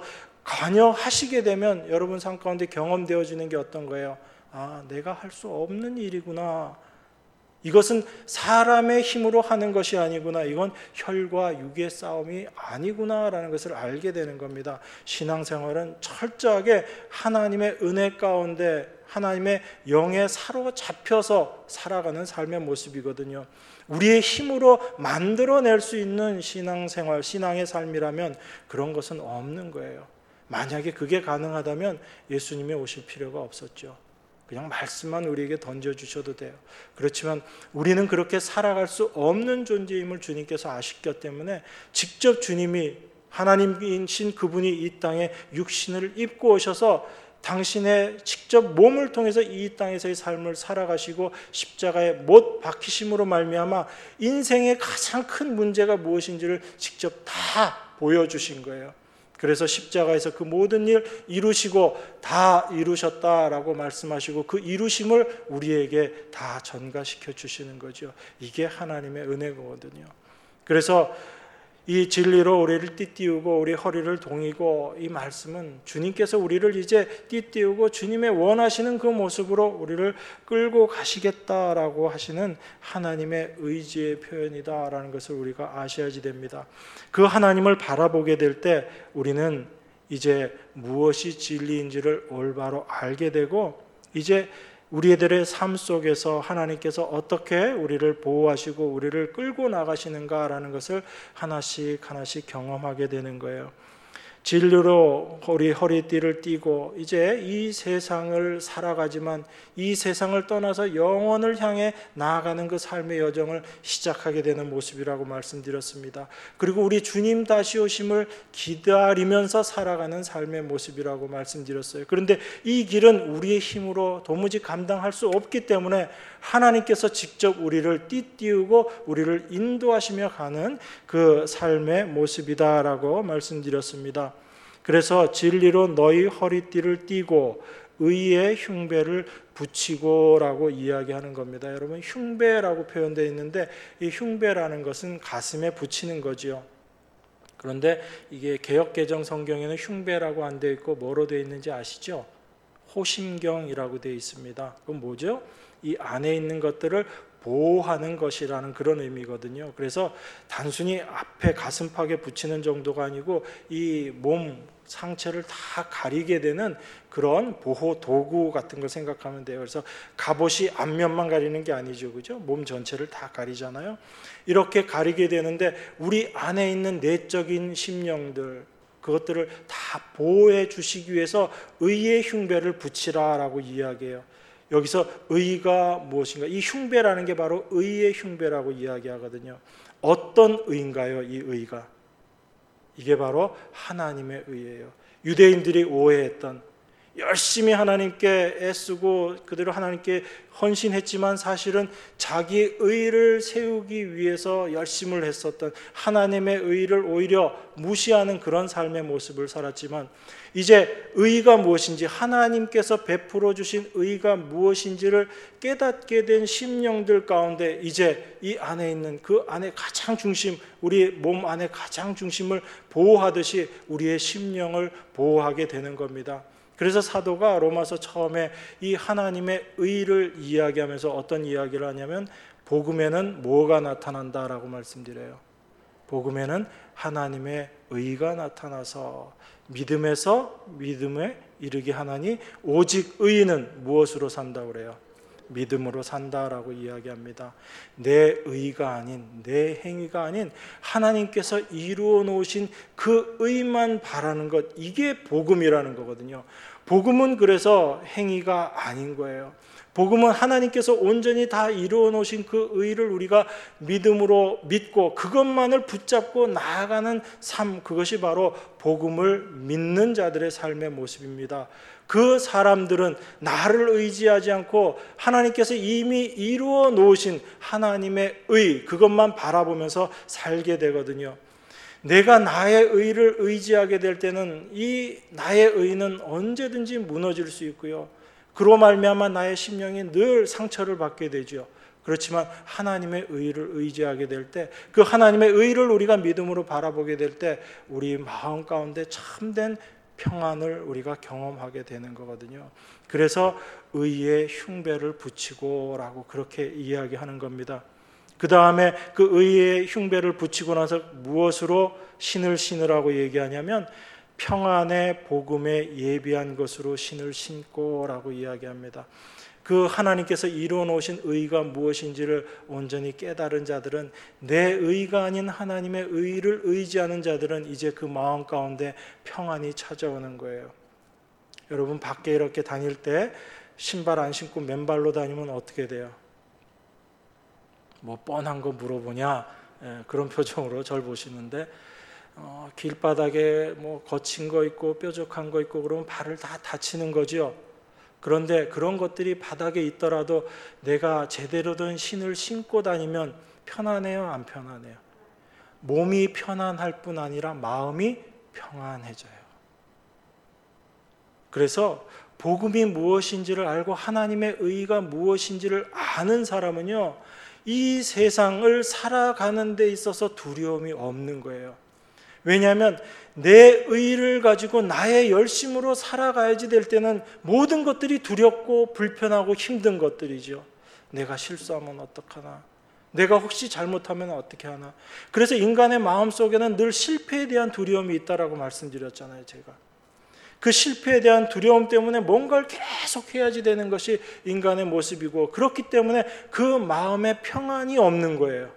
관여하시게 되면 여러분 삶 가운데 경험되어지는 게 어떤 거예요? 아, 내가 할 수 없는 일이구나. 이것은 사람의 힘으로 하는 것이 아니구나. 이건 혈과 육의 싸움이 아니구나라는 것을 알게 되는 겁니다. 신앙생활은 철저하게 하나님의 은혜 가운데 하나님의 영에 사로잡혀서 살아가는 삶의 모습이거든요. 우리의 힘으로 만들어낼 수 있는 신앙생활, 신앙의 삶이라면 그런 것은 없는 거예요. 만약에 그게 가능하다면 예수님이 오실 필요가 없었죠. 그냥 말씀만 우리에게 던져주셔도 돼요. 그렇지만 우리는 그렇게 살아갈 수 없는 존재임을 주님께서 아셨기 때문에 직접 주님이 하나님이신 그분이 이 땅에 육신을 입고 오셔서 당신의 직접 몸을 통해서 이 땅에서의 삶을 살아가시고 십자가에 못 박히심으로 말미암아 인생의 가장 큰 문제가 무엇인지를 직접 다 보여주신 거예요. 그래서 십자가에서 그 모든 일 이루시고 다 이루셨다라고 말씀하시고 그 이루심을 우리에게 다 전가시켜 주시는 거죠. 이게 하나님의 은혜거든요. 그래서 이 진리로 우리를 띠띠우고 우리 허리를 동이고 이 말씀은 주님께서 우리를 이제 띠띠우고 주님의 원하시는 그 모습으로 우리를 끌고 가시겠다라고 하시는 하나님의 의지의 표현이다라는 것을 우리가 아셔야지 됩니다. 그 하나님을 바라보게 될 때 우리는 이제 무엇이 진리인지를 올바로 알게 되고 이제 우리들의 삶 속에서 하나님께서 어떻게 우리를 보호하시고 우리를 끌고 나가시는가라는 것을 하나씩 하나씩 경험하게 되는 거예요. 진리로 우리 허리띠를 띠고 이제 이 세상을 살아가지만 이 세상을 떠나서 영원을 향해 나아가는 그 삶의 여정을 시작하게 되는 모습이라고 말씀드렸습니다. 그리고 우리 주님 다시 오심을 기다리면서 살아가는 삶의 모습이라고 말씀드렸어요. 그런데 이 길은 우리의 힘으로 도무지 감당할 수 없기 때문에 하나님께서 직접 우리를 띠띠우고 우리를 인도하시며 가는 그 삶의 모습이다라고 말씀드렸습니다. 그래서 진리로 너희 허리띠를 띠고 의의 흉배를 붙이고라고 이야기하는 겁니다. 여러분 흉배라고 표현되어 있는데 이 흉배라는 것은 가슴에 붙이는 거지요. 그런데 이게 개역개정 성경에는 흉배라고 안 되어 있고 뭐로 되어 있는지 아시죠? 호심경이라고 되어 있습니다. 그건 뭐죠? 이 안에 있는 것들을 보호하는 것이라는 그런 의미거든요. 그래서 단순히 앞에 가슴팍에 붙이는 정도가 아니고 이 몸 상체를 다 가리게 되는 그런 보호 도구 같은 걸 생각하면 돼요. 그래서 갑옷이 앞면만 가리는 게 아니죠, 그죠? 몸 전체를 다 가리잖아요. 이렇게 가리게 되는데 우리 안에 있는 내적인 심령들 그것들을 다 보호해 주시기 위해서 의의 흉배를 붙이라라고 이야기해요. 여기서 의가 무엇인가? 이 흉배라는 게 바로 의의 흉배라고 이야기하거든요. 어떤 의인가요? 이 의가 이게 바로 하나님의 의예요. 유대인들이 오해했던 열심히 하나님께 애쓰고 그대로 하나님께 헌신했지만 사실은 자기 의를 세우기 위해서 열심을 했었던 하나님의 의를 오히려 무시하는 그런 삶의 모습을 살았지만 이제 의가 무엇인지 하나님께서 베풀어 주신 의가 무엇인지를 깨닫게 된 심령들 가운데 이제 이 안에 있는 그 안에 가장 중심 우리 몸 안에 가장 중심을 보호하듯이 우리의 심령을 보호하게 되는 겁니다. 그래서 사도가 로마서 처음에 이 하나님의 의를 이야기하면서 어떤 이야기를 하냐면 복음에는 뭐가 나타난다라고 말씀드려요. 복음에는 하나님의 의가 나타나서 믿음에서 믿음에 이르게 하나니 오직 의인은 무엇으로 산다고 그래요? 믿음으로 산다라고 이야기합니다. 내 의가 아닌 내 행위가 아닌 하나님께서 이루어 놓으신 그 의만 바라는 것 이게 복음이라는 거거든요. 복음은 그래서 행위가 아닌 거예요. 복음은 하나님께서 온전히 다 이루어 놓으신 그 의를 우리가 믿음으로 믿고 그것만을 붙잡고 나아가는 삶, 그것이 바로 복음을 믿는 자들의 삶의 모습입니다. 그 사람들은 나를 의지하지 않고 하나님께서 이미 이루어 놓으신 하나님의 의, 그것만 바라보면서 살게 되거든요. 내가 나의 의를 의지하게 될 때는 이 나의 의는 언제든지 무너질 수 있고요. 그로 말미암아 나의 심령이 늘 상처를 받게 되죠. 그렇지만 하나님의 의를 의지하게 될 때, 그 하나님의 의를 우리가 믿음으로 바라보게 될 때 우리 마음 가운데 참된 평안을 우리가 경험하게 되는 거거든요. 그래서 의의 흉배를 붙이고라고 그렇게 이야기하는 겁니다. 그 다음에 그 의의 흉배를 붙이고 나서 무엇으로 신을 신으라고 얘기하냐면 평안의 복음에 예비한 것으로 신을 신고라고 이야기합니다. 그 하나님께서 이루어 놓으신 의가 무엇인지를 온전히 깨달은 자들은, 내 의가 아닌 하나님의 의를 의지하는 자들은 이제 그 마음 가운데 평안이 찾아오는 거예요. 여러분, 밖에 이렇게 다닐 때 신발 안 신고 맨발로 다니면 어떻게 돼요? 뭐 뻔한 거 물어보냐, 그런 표정으로 절 보시는데, 길바닥에 뭐 거친 거 있고 뾰족한 거 있고 그러면 발을 다 다치는 거죠. 그런데 그런 것들이 바닥에 있더라도 내가 제대로 된 신을 신고 다니면 편안해요, 안 편안해요? 몸이 편안할 뿐 아니라 마음이 평안해져요. 그래서 복음이 무엇인지를 알고 하나님의 의가 무엇인지를 아는 사람은요, 이 세상을 살아가는 데 있어서 두려움이 없는 거예요. 왜냐하면 내 의를 가지고 나의 열심으로 살아가야지 될 때는 모든 것들이 두렵고 불편하고 힘든 것들이죠. 내가 실수하면 어떡하나? 내가 혹시 잘못하면 어떻게 하나? 그래서 인간의 마음속에는 늘 실패에 대한 두려움이 있다라고 말씀드렸잖아요, 제가. 그 실패에 대한 두려움 때문에 뭔가를 계속 해야지 되는 것이 인간의 모습이고, 그렇기 때문에 그 마음에 평안이 없는 거예요.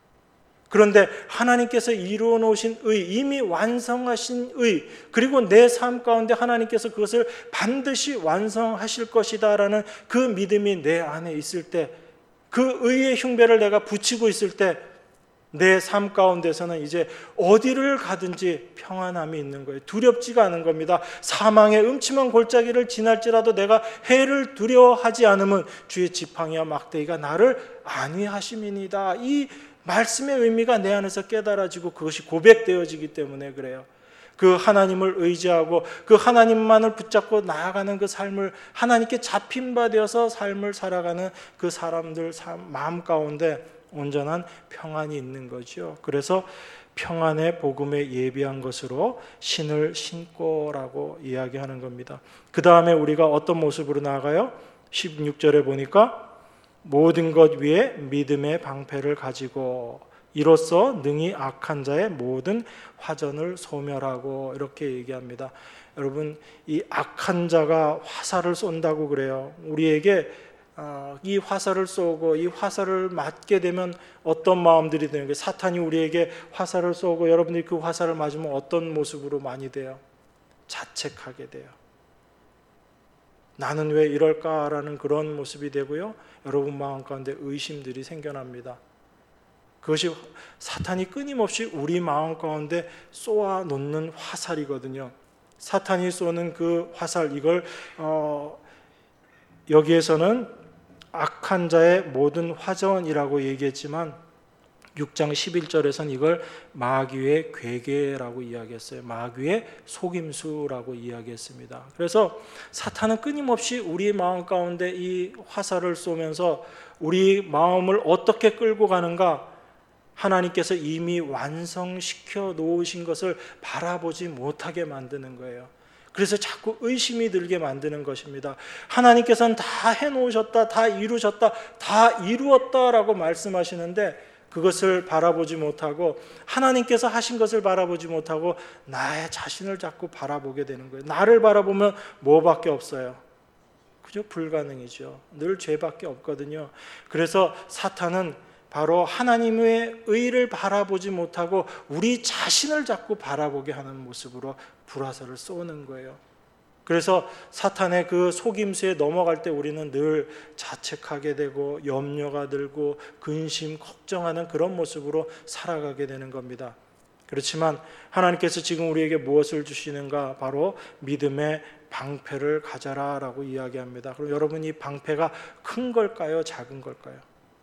그런데 하나님께서 이루어 놓으신 의, 이미 완성하신 의, 그리고 내 삶 가운데 하나님께서 그것을 반드시 완성하실 것이다라는 그 믿음이 내 안에 있을 때, 그 의의 흉배를 내가 붙이고 있을 때 내 삶 가운데서는 이제 어디를 가든지 평안함이 있는 거예요. 두렵지가 않은 겁니다. 사망의 음침한 골짜기를 지날지라도 내가 해를 두려워하지 않으면 주의 지팡이와 막대기가 나를 안위하심이니이다. 이 말씀의 의미가 내 안에서 깨달아지고 그것이 고백되어지기 때문에 그래요. 그 하나님을 의지하고 그 하나님만을 붙잡고 나아가는 그 삶을, 하나님께 잡힌 바 되어서 삶을 살아가는 그 사람들 마음 가운데 온전한 평안이 있는 거죠. 그래서 평안의 복음에 예비한 것으로 신을 신고라고 이야기하는 겁니다. 그 다음에 우리가 어떤 모습으로 나아가요? 16절에 보니까 모든 것 위에 믿음의 방패를 가지고 이로써 능히 악한 자의 모든 화전을 소멸하고, 이렇게 얘기합니다. 여러분, 이 악한 자가 화살을 쏜다고 그래요. 우리에게 이 화살을 쏘고 이 화살을 맞게 되면 어떤 마음들이 되는 거예요? 사탄이 우리에게 화살을 쏘고 여러분들이 그 화살을 맞으면 어떤 모습으로 많이 돼요? 자책하게 돼요. 나는 왜 이럴까라는 그런 모습이 되고요, 여러분 마음 가운데 의심들이 생겨납니다. 그것이 사탄이 끊임없이 우리 마음 가운데 쏘아 놓는 화살이거든요. 사탄이 쏘는 그 화살, 이걸 여기에서는 악한 자의 모든 화전이라고 얘기했지만 6장 11절에서는 이걸 마귀의 괴계라고 이야기했어요. 마귀의 속임수라고 이야기했습니다. 그래서 사탄은 끊임없이 우리 마음 가운데 이 화살을 쏘면서 우리 마음을 어떻게 끌고 가는가, 하나님께서 이미 완성시켜 놓으신 것을 바라보지 못하게 만드는 거예요. 그래서 자꾸 의심이 들게 만드는 것입니다. 하나님께서는 다 해놓으셨다, 다 이루셨다, 다 이루었다라고 말씀하시는데 그것을 바라보지 못하고, 하나님께서 하신 것을 바라보지 못하고 나의 자신을 자꾸 바라보게 되는 거예요. 나를 바라보면 뭐밖에 없어요? 그죠? 불가능이죠. 늘 죄밖에 없거든요. 그래서 사탄은 바로 하나님의 의를 바라보지 못하고 우리 자신을 자꾸 바라보게 하는 모습으로 불화살을 쏘는 거예요. 그래서 사탄의 그 속임수에 넘어갈 때 우리는 늘 자책하게 되고 염려가 들고 근심, 걱정하는 그런 모습으로 살아가게 되는 겁니다. 그렇지만 하나님께서 지금 우리에게 무엇을 주시는가? 바로 믿음의 방패를 가져라라고 이야기합니다. 그럼 여러분, 이 방패가 큰 걸까요? 작은 걸까요?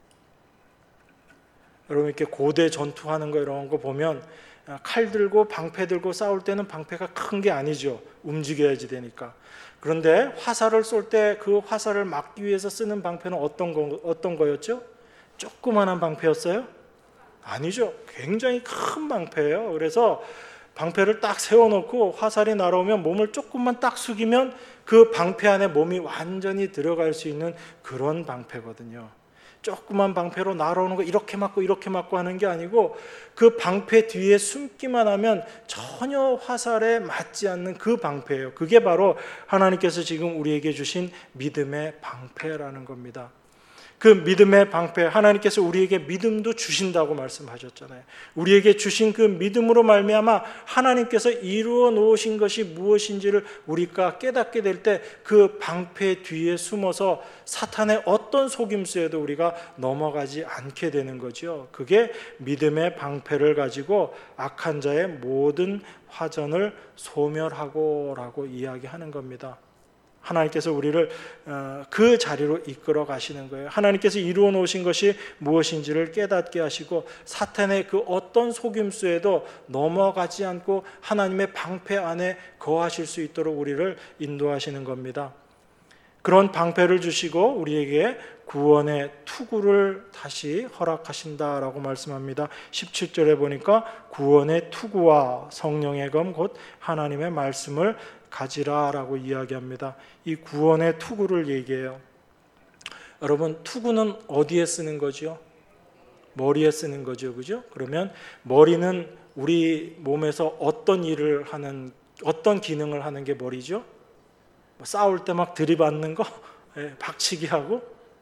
여러분, 이렇게 고대 전투하는 거 이런 거 보면 칼 들고 방패 들고 싸울 때는 방패가 큰 게 아니죠. 움직여야지 되니까. 그런데 화살을 쏠 때 그 화살을 막기 위해서 쓰는 방패는 어떤 거였죠? 조그만한 방패였어요? 아니죠. 굉장히 큰 방패예요. 그래서 방패를 딱 세워놓고 화살이 날아오면 몸을 조금만 딱 숙이면 그 방패 안에 몸이 완전히 들어갈 수 있는 그런 방패거든요. 조그만 방패로 날아오는 거 이렇게 맞고 하는 게 아니고 그 방패 뒤에 숨기만 하면 전혀 화살에 맞지 않는 그 방패예요. 그게 바로 하나님께서 지금 우리에게 주신 믿음의 방패라는 겁니다. 그 믿음의 방패, 하나님께서 우리에게 믿음도 주신다고 말씀하셨잖아요. 우리에게 주신 그 믿음으로 말미암아 하나님께서 이루어 놓으신 것이 무엇인지를 우리가 깨닫게 될 때 그 방패 뒤에 숨어서 사탄의 어떤 속임수에도 우리가 넘어가지 않게 되는 거죠. 그게 믿음의 방패를 가지고 악한 자의 모든 화전을 소멸하고 라고 이야기하는 겁니다. 하나님께서 우리를 그 자리로 이끌어 가시는 거예요. 하나님께서 이루어 놓으신 것이 무엇인지를 깨닫게 하시고 사탄의 그 어떤 속임수에도 넘어가지 않고 하나님의 방패 안에 거하실 수 있도록 우리를 인도하시는 겁니다. 그런 방패를 주시고 우리에게 구원의 투구를 다시 허락하신다라고 말씀합니다. 17절에 보니까 구원의 투구와 성령의 검 곧 하나님의 말씀을 가지라라고 이야기합니다. 이 구원의 투구를 얘기해요. 여러분, 투구는 어디에 쓰는 거죠? 머리에 쓰는 거죠, 그죠? 그러면 머리는 우리 몸에서 어떤 일을 하는, 어떤 기능을 하는 게 머리죠? 싸울 때 막 들이받는 거, 박치기 하고,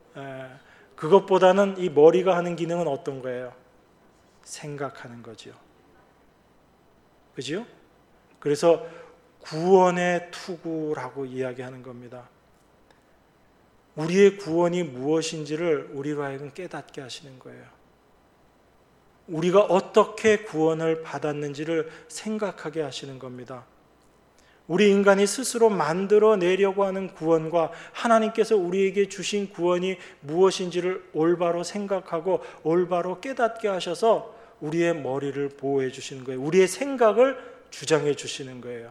그것보다는 이 머리가 하는 기능은 어떤 거예요? 생각하는 거죠. 그죠? 그래서 구원의 투구라고 이야기하는 겁니다. 우리의 구원이 무엇인지를 우리로 하여금 깨닫게 하시는 거예요. 우리가 어떻게 구원을 받았는지를 생각하게 하시는 겁니다. 우리 인간이 스스로 만들어내려고 하는 구원과 하나님께서 우리에게 주신 구원이 무엇인지를 올바로 생각하고 올바로 깨닫게 하셔서 우리의 머리를 보호해 주시는 거예요. 우리의 생각을 주장해 주시는 거예요.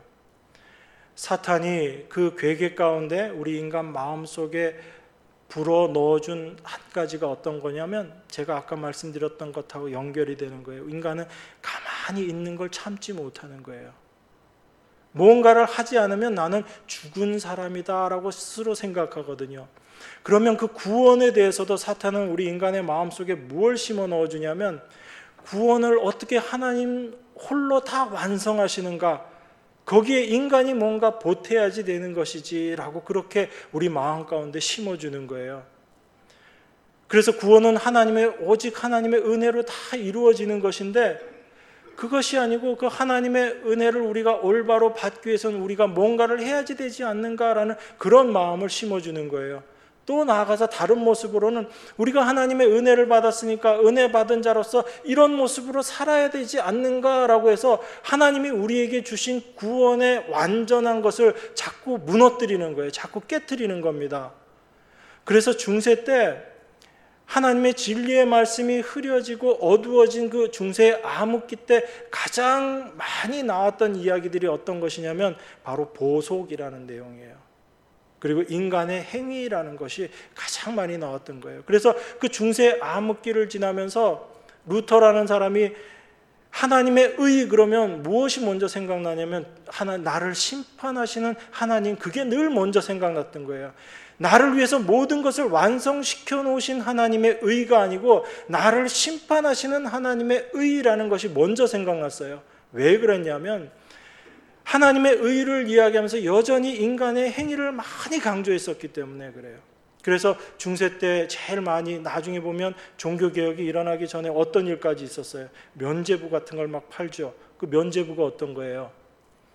사탄이 그 괴계 가운데 우리 인간 마음속에 불어 넣어준 한 가지가 어떤 거냐면 제가 아까 말씀드렸던 것하고 연결이 되는 거예요. 인간은 가만히 있는 걸 참지 못하는 거예요. 무언가를 하지 않으면 나는 죽은 사람이다라고 스스로 생각하거든요. 그러면 그 구원에 대해서도 사탄은 우리 인간의 마음속에 무엇을 심어 넣어주냐면 구원을 어떻게 하나님 홀로 다 완성하시는가, 거기에 인간이 뭔가 보태야지 되는 것이지라고 그렇게 우리 마음 가운데 심어주는 거예요. 그래서 구원은 오직 하나님의 은혜로 다 이루어지는 것인데 그것이 아니고 그 하나님의 은혜를 우리가 올바로 받기 위해서는 우리가 뭔가를 해야지 되지 않는가라는 그런 마음을 심어주는 거예요. 또 나아가서 다른 모습으로는 우리가 하나님의 은혜를 받았으니까 은혜 받은 자로서 이런 모습으로 살아야 되지 않는가라고 해서 하나님이 우리에게 주신 구원의 완전한 것을 자꾸 무너뜨리는 거예요. 자꾸 깨트리는 겁니다. 그래서 중세 때 하나님의 진리의 말씀이 흐려지고 어두워진 그 중세의 암흑기 때 가장 많이 나왔던 이야기들이 어떤 것이냐면 바로 보속이라는 내용이에요. 그리고 인간의 행위라는 것이 가장 많이 나왔던 거예요. 그래서 그 중세 암흑기를 지나면서 루터라는 사람이 하나님의 의 그러면 무엇이 먼저 생각나냐면 나를 심판하시는 하나님, 그게 늘 먼저 생각났던 거예요. 나를 위해서 모든 것을 완성시켜 놓으신 하나님의 의가 아니고 나를 심판하시는 하나님의 의라는 것이 먼저 생각났어요. 왜 그랬냐면 하나님의 의를 이야기하면서 여전히 인간의 행위를 많이 강조했었기 때문에 그래요. 그래서 중세 때 제일 많이 나중에 보면 종교개혁이 일어나기 전에 어떤 일까지 있었어요. 면죄부 같은 걸 막 팔죠. 그 면죄부가 어떤 거예요?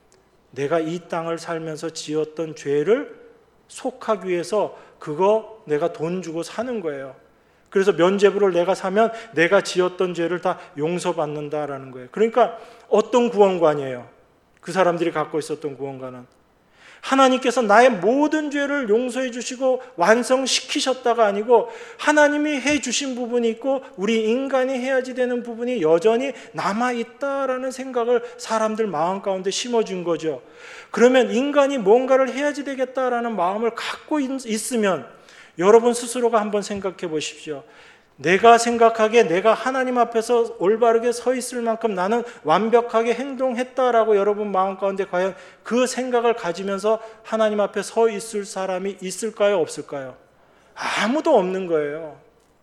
내가 이 땅을 살면서 지었던 죄를 속하기 위해서 그거 내가 돈 주고 사는 거예요. 그래서 면죄부를 내가 사면 내가 지었던 죄를 다 용서받는다라는 거예요. 그러니까 어떤 구원관이에요? 그 사람들이 갖고 있었던 구원관은 하나님께서 나의 모든 죄를 용서해 주시고 완성시키셨다가 아니고 하나님이 해 주신 부분이 있고 우리 인간이 해야지 되는 부분이 여전히 남아있다라는 생각을 사람들 마음 가운데 심어준 거죠. 그러면 인간이 뭔가를 해야지 되겠다라는 마음을 갖고 있으면 여러분 스스로가 한번 생각해 보십시오. 내가 생각하기에 내가 하나님 앞에서 올바르게 서 있을 만큼 나는 완벽하게 행동했다라고 여러분 마음 가운데 과연 그 생각을 가지면서 하나님 앞에 서 있을 사람이 있을까요? 없을까요? 아무도 없는 거예요.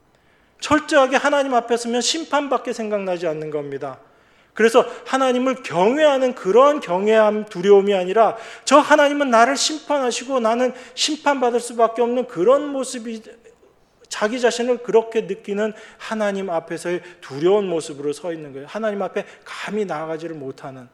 철저하게 하나님 앞에 서면 심판밖에 생각나지 않는 겁니다. 그래서 하나님을 경외하는 그런 경외함, 두려움이 아니라 저 하나님은 나를 심판하시고 나는 심판받을 수밖에 없는 그런 모습이 자기 자신을 그렇게 느끼는 하나님 앞에서의 두려운 모습으로 서 있는 거예요. 하나님 앞에 감히 나아가지를 못하는.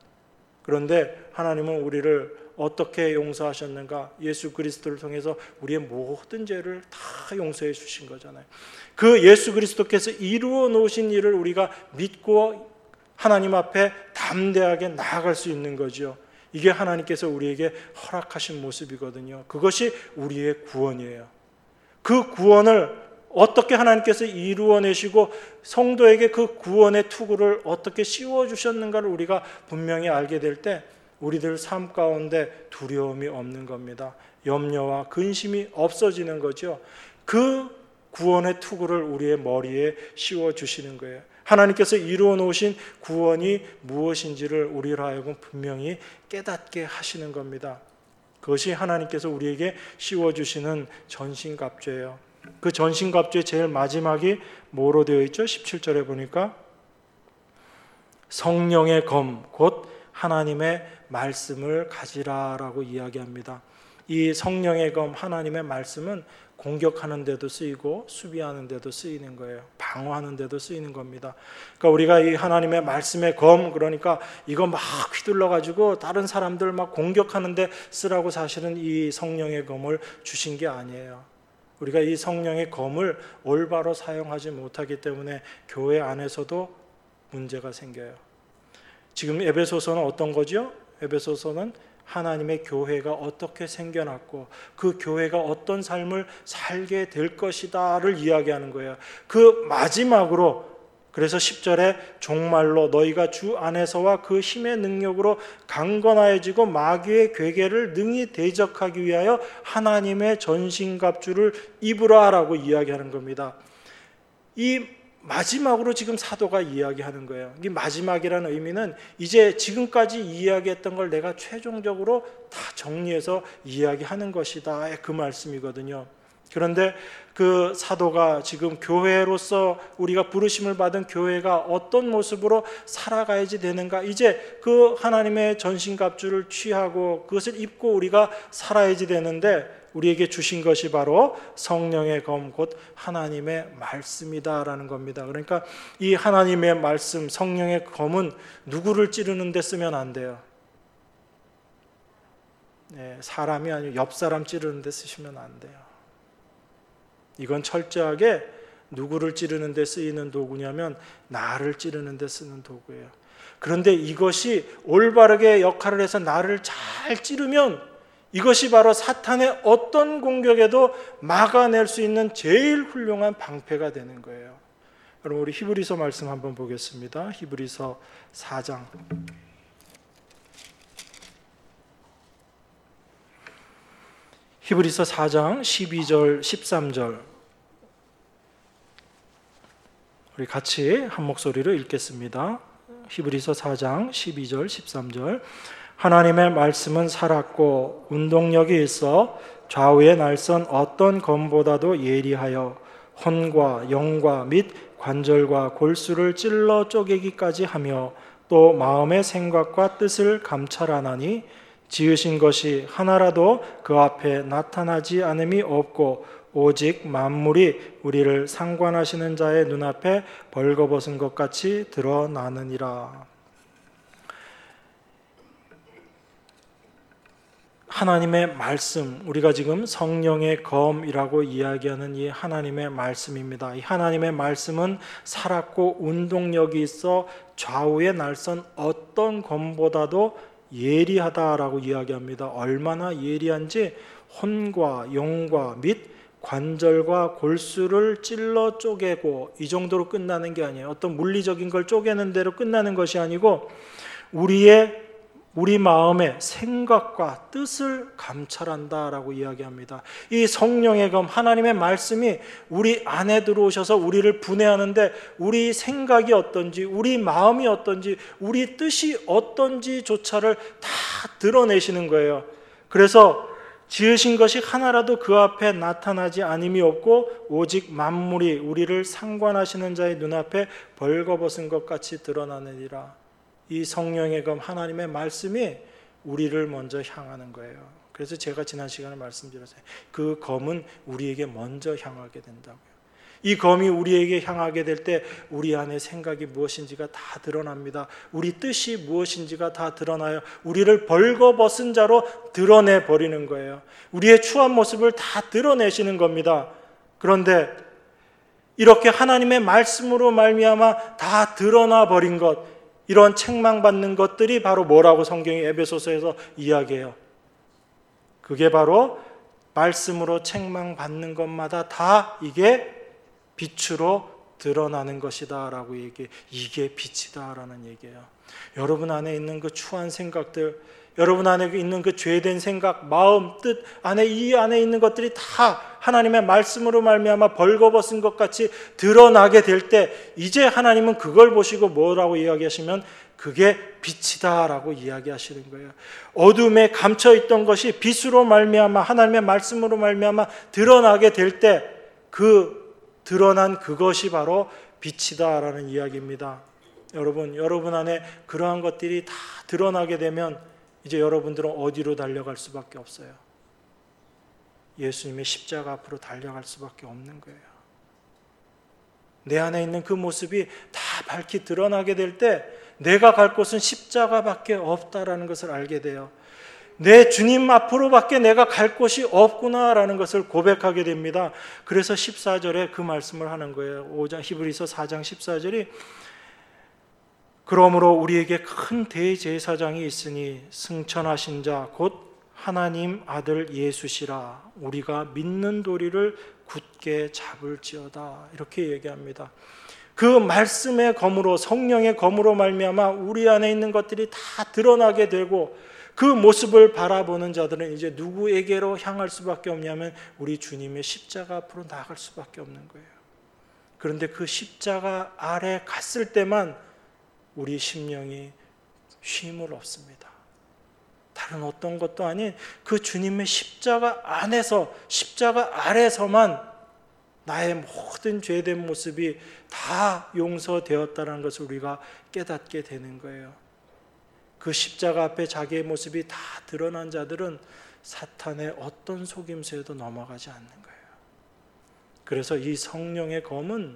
그런데 하나님은 우리를 어떻게 용서하셨는가? 예수 그리스도를 통해서 우리의 모든 죄를 다 용서해 주신 거잖아요. 그 예수 그리스도께서 이루어 놓으신 일을 우리가 믿고 하나님 앞에 담대하게 나아갈 수 있는 거죠. 이게 하나님께서 우리에게 허락하신 모습이거든요. 그것이 우리의 구원이에요. 그 구원을 어떻게 하나님께서 이루어내시고 성도에게 그 구원의 투구를 어떻게 씌워주셨는가를 우리가 분명히 알게 될 때 우리들 삶 가운데 두려움이 없는 겁니다. 염려와 근심이 없어지는 거죠. 그 구원의 투구를 우리의 머리에 씌워주시는 거예요. 하나님께서 이루어 놓으신 구원이 무엇인지를 우리로 하여금 분명히 깨닫게 하시는 겁니다. 그것이 하나님께서 우리에게 씌워주시는 전신갑주예요. 그 전신갑주의 제일 마지막이 뭐로 되어 있죠? 17절에 보니까 성령의 검, 곧 하나님의 말씀을 가지라라고 이야기합니다. 이 성령의 검, 하나님의 말씀은 공격하는 데도 쓰이고 수비하는 데도 쓰이는 거예요. 방어하는 데도 쓰이는 겁니다. 그러니까 우리가 이 하나님의 말씀의 검, 그러니까 이거 막 휘둘러 가지고 다른 사람들 막 공격하는 데 쓰라고 사실은 이 성령의 검을 주신 게 아니에요. 우리가 이 성령의 검을 올바로 사용하지 못하기 때문에 교회 안에서도 문제가 생겨요. 지금 에베소서는 어떤 거죠? 에베소서는 하나님의 교회가 어떻게 생겨났고 그 교회가 어떤 삶을 살게 될 것이다를 이야기하는 거예요. 그 마지막으로 그래서 10절에 종말로 너희가 주 안에서와 그 힘의 능력으로 강건하여지고 마귀의 괴계를 능히 대적하기 위하여 하나님의 전신갑주를 입으라라고 이야기하는 겁니다. 이 마지막으로 지금 사도가 이야기하는 거예요. 이 마지막이라는 의미는 이제 지금까지 이야기했던 걸 내가 최종적으로 다 정리해서 이야기하는 것이다. 그 말씀이거든요. 그런데 그 사도가 지금 교회로서 우리가 부르심을 받은 교회가 어떤 모습으로 살아가야지 되는가, 이제 그 하나님의 전신갑주를 취하고 그것을 입고 우리가 살아야지 되는데 우리에게 주신 것이 바로 성령의 검, 곧 하나님의 말씀이다라는 겁니다. 그러니까 이 하나님의 말씀, 성령의 검은 누구를 찌르는 데 쓰면 안 돼요. 사람이 아니고 옆 사람 찌르는 데 쓰시면 안 돼요. 이건 철저하게 누구를 찌르는 데 쓰이는 도구냐면 나를 찌르는 데 쓰는 도구예요. 그런데 이것이 올바르게 역할을 해서 나를 잘 찌르면 이것이 바로 사탄의 어떤 공격에도 막아낼 수 있는 제일 훌륭한 방패가 되는 거예요. 여러분, 우리 히브리서 말씀 한번 보겠습니다. 히브리서 4장. 히브리서 4장 12절 13절 우리 같이 한 목소리로 읽겠습니다. 히브리서 4장 12절 13절 하나님의 말씀은 살았고 운동력이 있어 좌우의 날선 어떤 검보다도 예리하여 혼과 영과 및 관절과 골수를 찔러 쪼개기까지 하며 또 마음의 생각과 뜻을 감찰하나니 지으신 것이 하나라도 그 앞에 나타나지 않음이 없고 오직 만물이 우리를 상관하시는 자의 눈앞에 벌거벗은 것 같이 드러나느니라. 하나님의 말씀, 우리가 지금 성령의 검이라고 이야기하는 이 하나님의 말씀입니다. 이 하나님의 말씀은 살았고 운동력이 있어 좌우의 날선 어떤 검보다도 예리하다라고 이야기합니다. 얼마나 예리한지 혼과 영과 및 관절과 골수를 찔러 쪼개고, 이 정도로 끝나는 게 아니에요. 어떤 물리적인 걸 쪼개는 대로 끝나는 것이 아니고 우리 마음의 생각과 뜻을 감찰한다라고 이야기합니다. 이 성령의 검, 하나님의 말씀이 우리 안에 들어오셔서 우리를 분해하는데 우리 생각이 어떤지, 우리 마음이 어떤지, 우리 뜻이 어떤지조차를 다 드러내시는 거예요. 그래서 지으신 것이 하나라도 그 앞에 나타나지 않음이 없고 오직 만물이 우리를 상관하시는 자의 눈앞에 벌거벗은 것 같이 드러나느니라. 이 성령의 검, 하나님의 말씀이 우리를 먼저 향하는 거예요. 그래서 제가 지난 시간에 말씀드렸어요. 그 검은 우리에게 먼저 향하게 된다고요. 이 검이 우리에게 향하게 될 때 우리 안에 생각이 무엇인지가 다 드러납니다. 우리 뜻이 무엇인지가 다 드러나요. 우리를 벌거벗은 자로 드러내 버리는 거예요. 우리의 추한 모습을 다 드러내시는 겁니다. 그런데 이렇게 하나님의 말씀으로 말미암아 다 드러나 버린 것, 이런 책망받는 것들이 바로 뭐라고 성경이 에베소서에서 이야기해요. 그게 바로 말씀으로 책망받는 것마다 다 이게 빛으로 드러나는 것이다 라고 얘기해. 이게 빛이다 라는 얘기예요. 여러분 안에 있는 그 추한 생각들, 여러분 안에 있는 그 죄된 생각, 마음, 뜻 안에, 이 안에 있는 것들이 다 하나님의 말씀으로 말미암아 벌거벗은 것 같이 드러나게 될 때 이제 하나님은 그걸 보시고 뭐라고 이야기하시면 그게 빛이다 라고 이야기하시는 거예요. 어둠에 감춰있던 것이 빛으로 말미암아, 하나님의 말씀으로 말미암아 드러나게 될 때 그 드러난 그것이 바로 빛이다 라는 이야기입니다. 여러분 안에 그러한 것들이 다 드러나게 되면 이제 여러분들은 어디로 달려갈 수밖에 없어요. 예수님의 십자가 앞으로 달려갈 수밖에 없는 거예요. 내 안에 있는 그 모습이 다 밝히 드러나게 될 때 내가 갈 곳은 십자가밖에 없다라는 것을 알게 돼요. 내 주님 앞으로밖에 내가 갈 곳이 없구나라는 것을 고백하게 됩니다. 그래서 14절에 그 말씀을 하는 거예요. 히브리서 4장 14절이 그러므로 우리에게 큰 대제사장이 있으니 승천하신 자 곧 하나님 아들 예수시라. 우리가 믿는 도리를 굳게 잡을지어다. 이렇게 얘기합니다. 그 말씀의 검으로, 성령의 검으로 말미암아 우리 안에 있는 것들이 다 드러나게 되고 그 모습을 바라보는 자들은 이제 누구에게로 향할 수밖에 없냐면 우리 주님의 십자가 앞으로 나아갈 수밖에 없는 거예요. 그런데 그 십자가 아래 갔을 때만 우리 심령이 쉼을 얻습니다. 다른 어떤 것도 아닌 그 주님의 십자가 안에서, 십자가 아래서만 나의 모든 죄된 모습이 다 용서되었다는 것을 우리가 깨닫게 되는 거예요. 그 십자가 앞에 자기의 모습이 다 드러난 자들은 사탄의 어떤 속임수에도 넘어가지 않는 거예요. 그래서 이 성령의 검은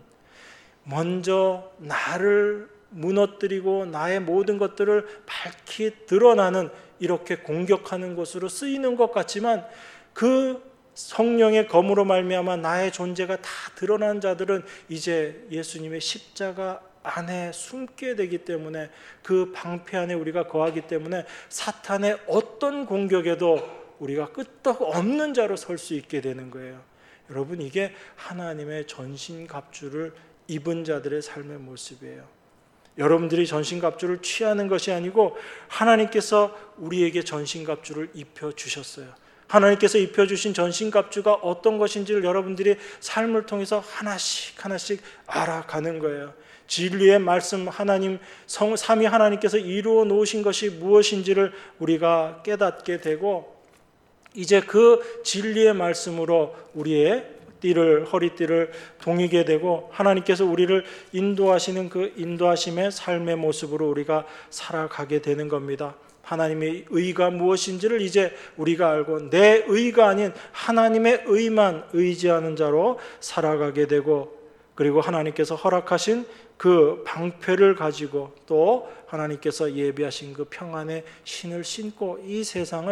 먼저 나를 무너뜨리고 나의 모든 것들을 밝히 드러나는, 이렇게 공격하는 것으로 쓰이는 것 같지만 그 성령의 검으로 말미암아 나의 존재가 다 드러난 자들은 이제 예수님의 십자가 안에 숨게 되기 때문에, 그 방패 안에 우리가 거하기 때문에 사탄의 어떤 공격에도 우리가 끄떡없는 자로 설 수 있게 되는 거예요. 여러분, 이게 하나님의 전신갑주를 입은 자들의 삶의 모습이에요. 여러분들이 전신갑주를 취하는 것이 아니고 하나님께서 우리에게 전신갑주를 입혀주셨어요. 하나님께서 입혀주신 전신갑주가 어떤 것인지를 여러분들이 삶을 통해서 하나씩 하나씩 알아가는 거예요. 진리의 말씀, 하나님, 삼위 하나님께서 이루어 놓으신 것이 무엇인지를 우리가 깨닫게 되고, 이제 그 진리의 말씀으로 우리의 허리띠를 동이게 되고 하나님께서 우리를 인도하시는 그 인도하심의 삶의 모습으로 우리가 살아가게 되는 겁니다. 하나님의 의가 무엇인지를 이제 우리가 알고 내 의가 아닌 하나님의 의만 의지하는 자로 살아가게 되고, 그리고 하나님께서 허락하신 그 방패를 가지고 또 하나님께서 예비하신 그 평안의 신을 신고 이 세상을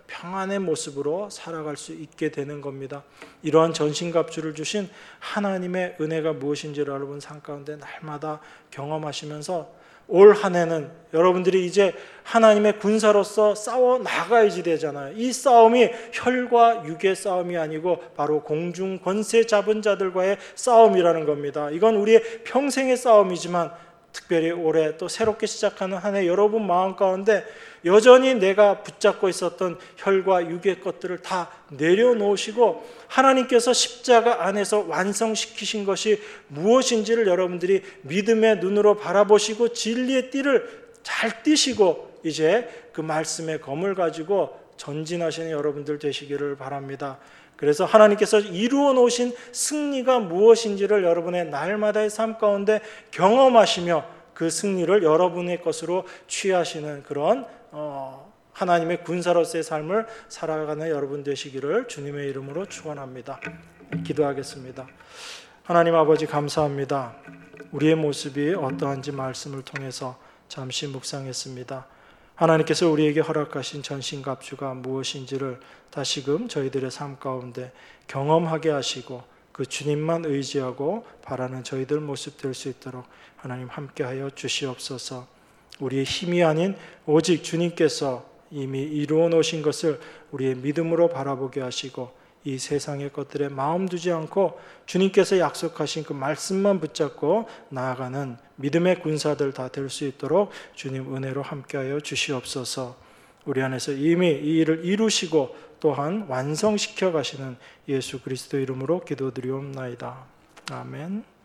평안의 모습으로 살아갈 수 있게 되는 겁니다. 이러한 전신갑주를 주신 하나님의 은혜가 무엇인지를 여러분 삶 가운데 날마다 경험하시면서 올 한 해는 여러분들이 이제 하나님의 군사로서 싸워 나가야지 되잖아요. 이 싸움이 혈과 육의 싸움이 아니고 바로 공중 권세 잡은 자들과의 싸움이라는 겁니다. 이건 우리의 평생의 싸움이지만 특별히 올해 또 새롭게 시작하는 한 해 여러분 마음 가운데 여전히 내가 붙잡고 있었던 혈과 육의 것들을 다 내려놓으시고 하나님께서 십자가 안에서 완성시키신 것이 무엇인지를 여러분들이 믿음의 눈으로 바라보시고 진리의 띠를 잘 띠시고 이제 그 말씀의 검을 가지고 전진하시는 여러분들 되시기를 바랍니다. 그래서 하나님께서 이루어 놓으신 승리가 무엇인지를 여러분의 날마다의 삶 가운데 경험하시며 그 승리를 여러분의 것으로 취하시는 그런 하나님의 군사로서의 삶을 살아가는 여러분 되시기를 주님의 이름으로 축원합니다. 기도하겠습니다. 하나님 아버지 감사합니다. 우리의 모습이 어떠한지 말씀을 통해서 잠시 묵상했습니다. 하나님께서 우리에게 허락하신 전신갑주가 무엇인지를 다시금 저희들의 삶 가운데 경험하게 하시고 그 주님만 의지하고 바라는 저희들 모습 될 수 있도록 하나님 함께하여 주시옵소서. 우리의 힘이 아닌 오직 주님께서 이미 이루어 놓으신 것을 우리의 믿음으로 바라보게 하시고 이 세상의 것들에 마음 두지 않고 주님께서 약속하신 그 말씀만 붙잡고 나아가는 믿음의 군사들 다 될 수 있도록 주님 은혜로 함께하여 주시옵소서. 우리 안에서 이미 이 일을 이루시고 또한 완성시켜 가시는 예수 그리스도 이름으로 기도드리옵나이다. 아멘.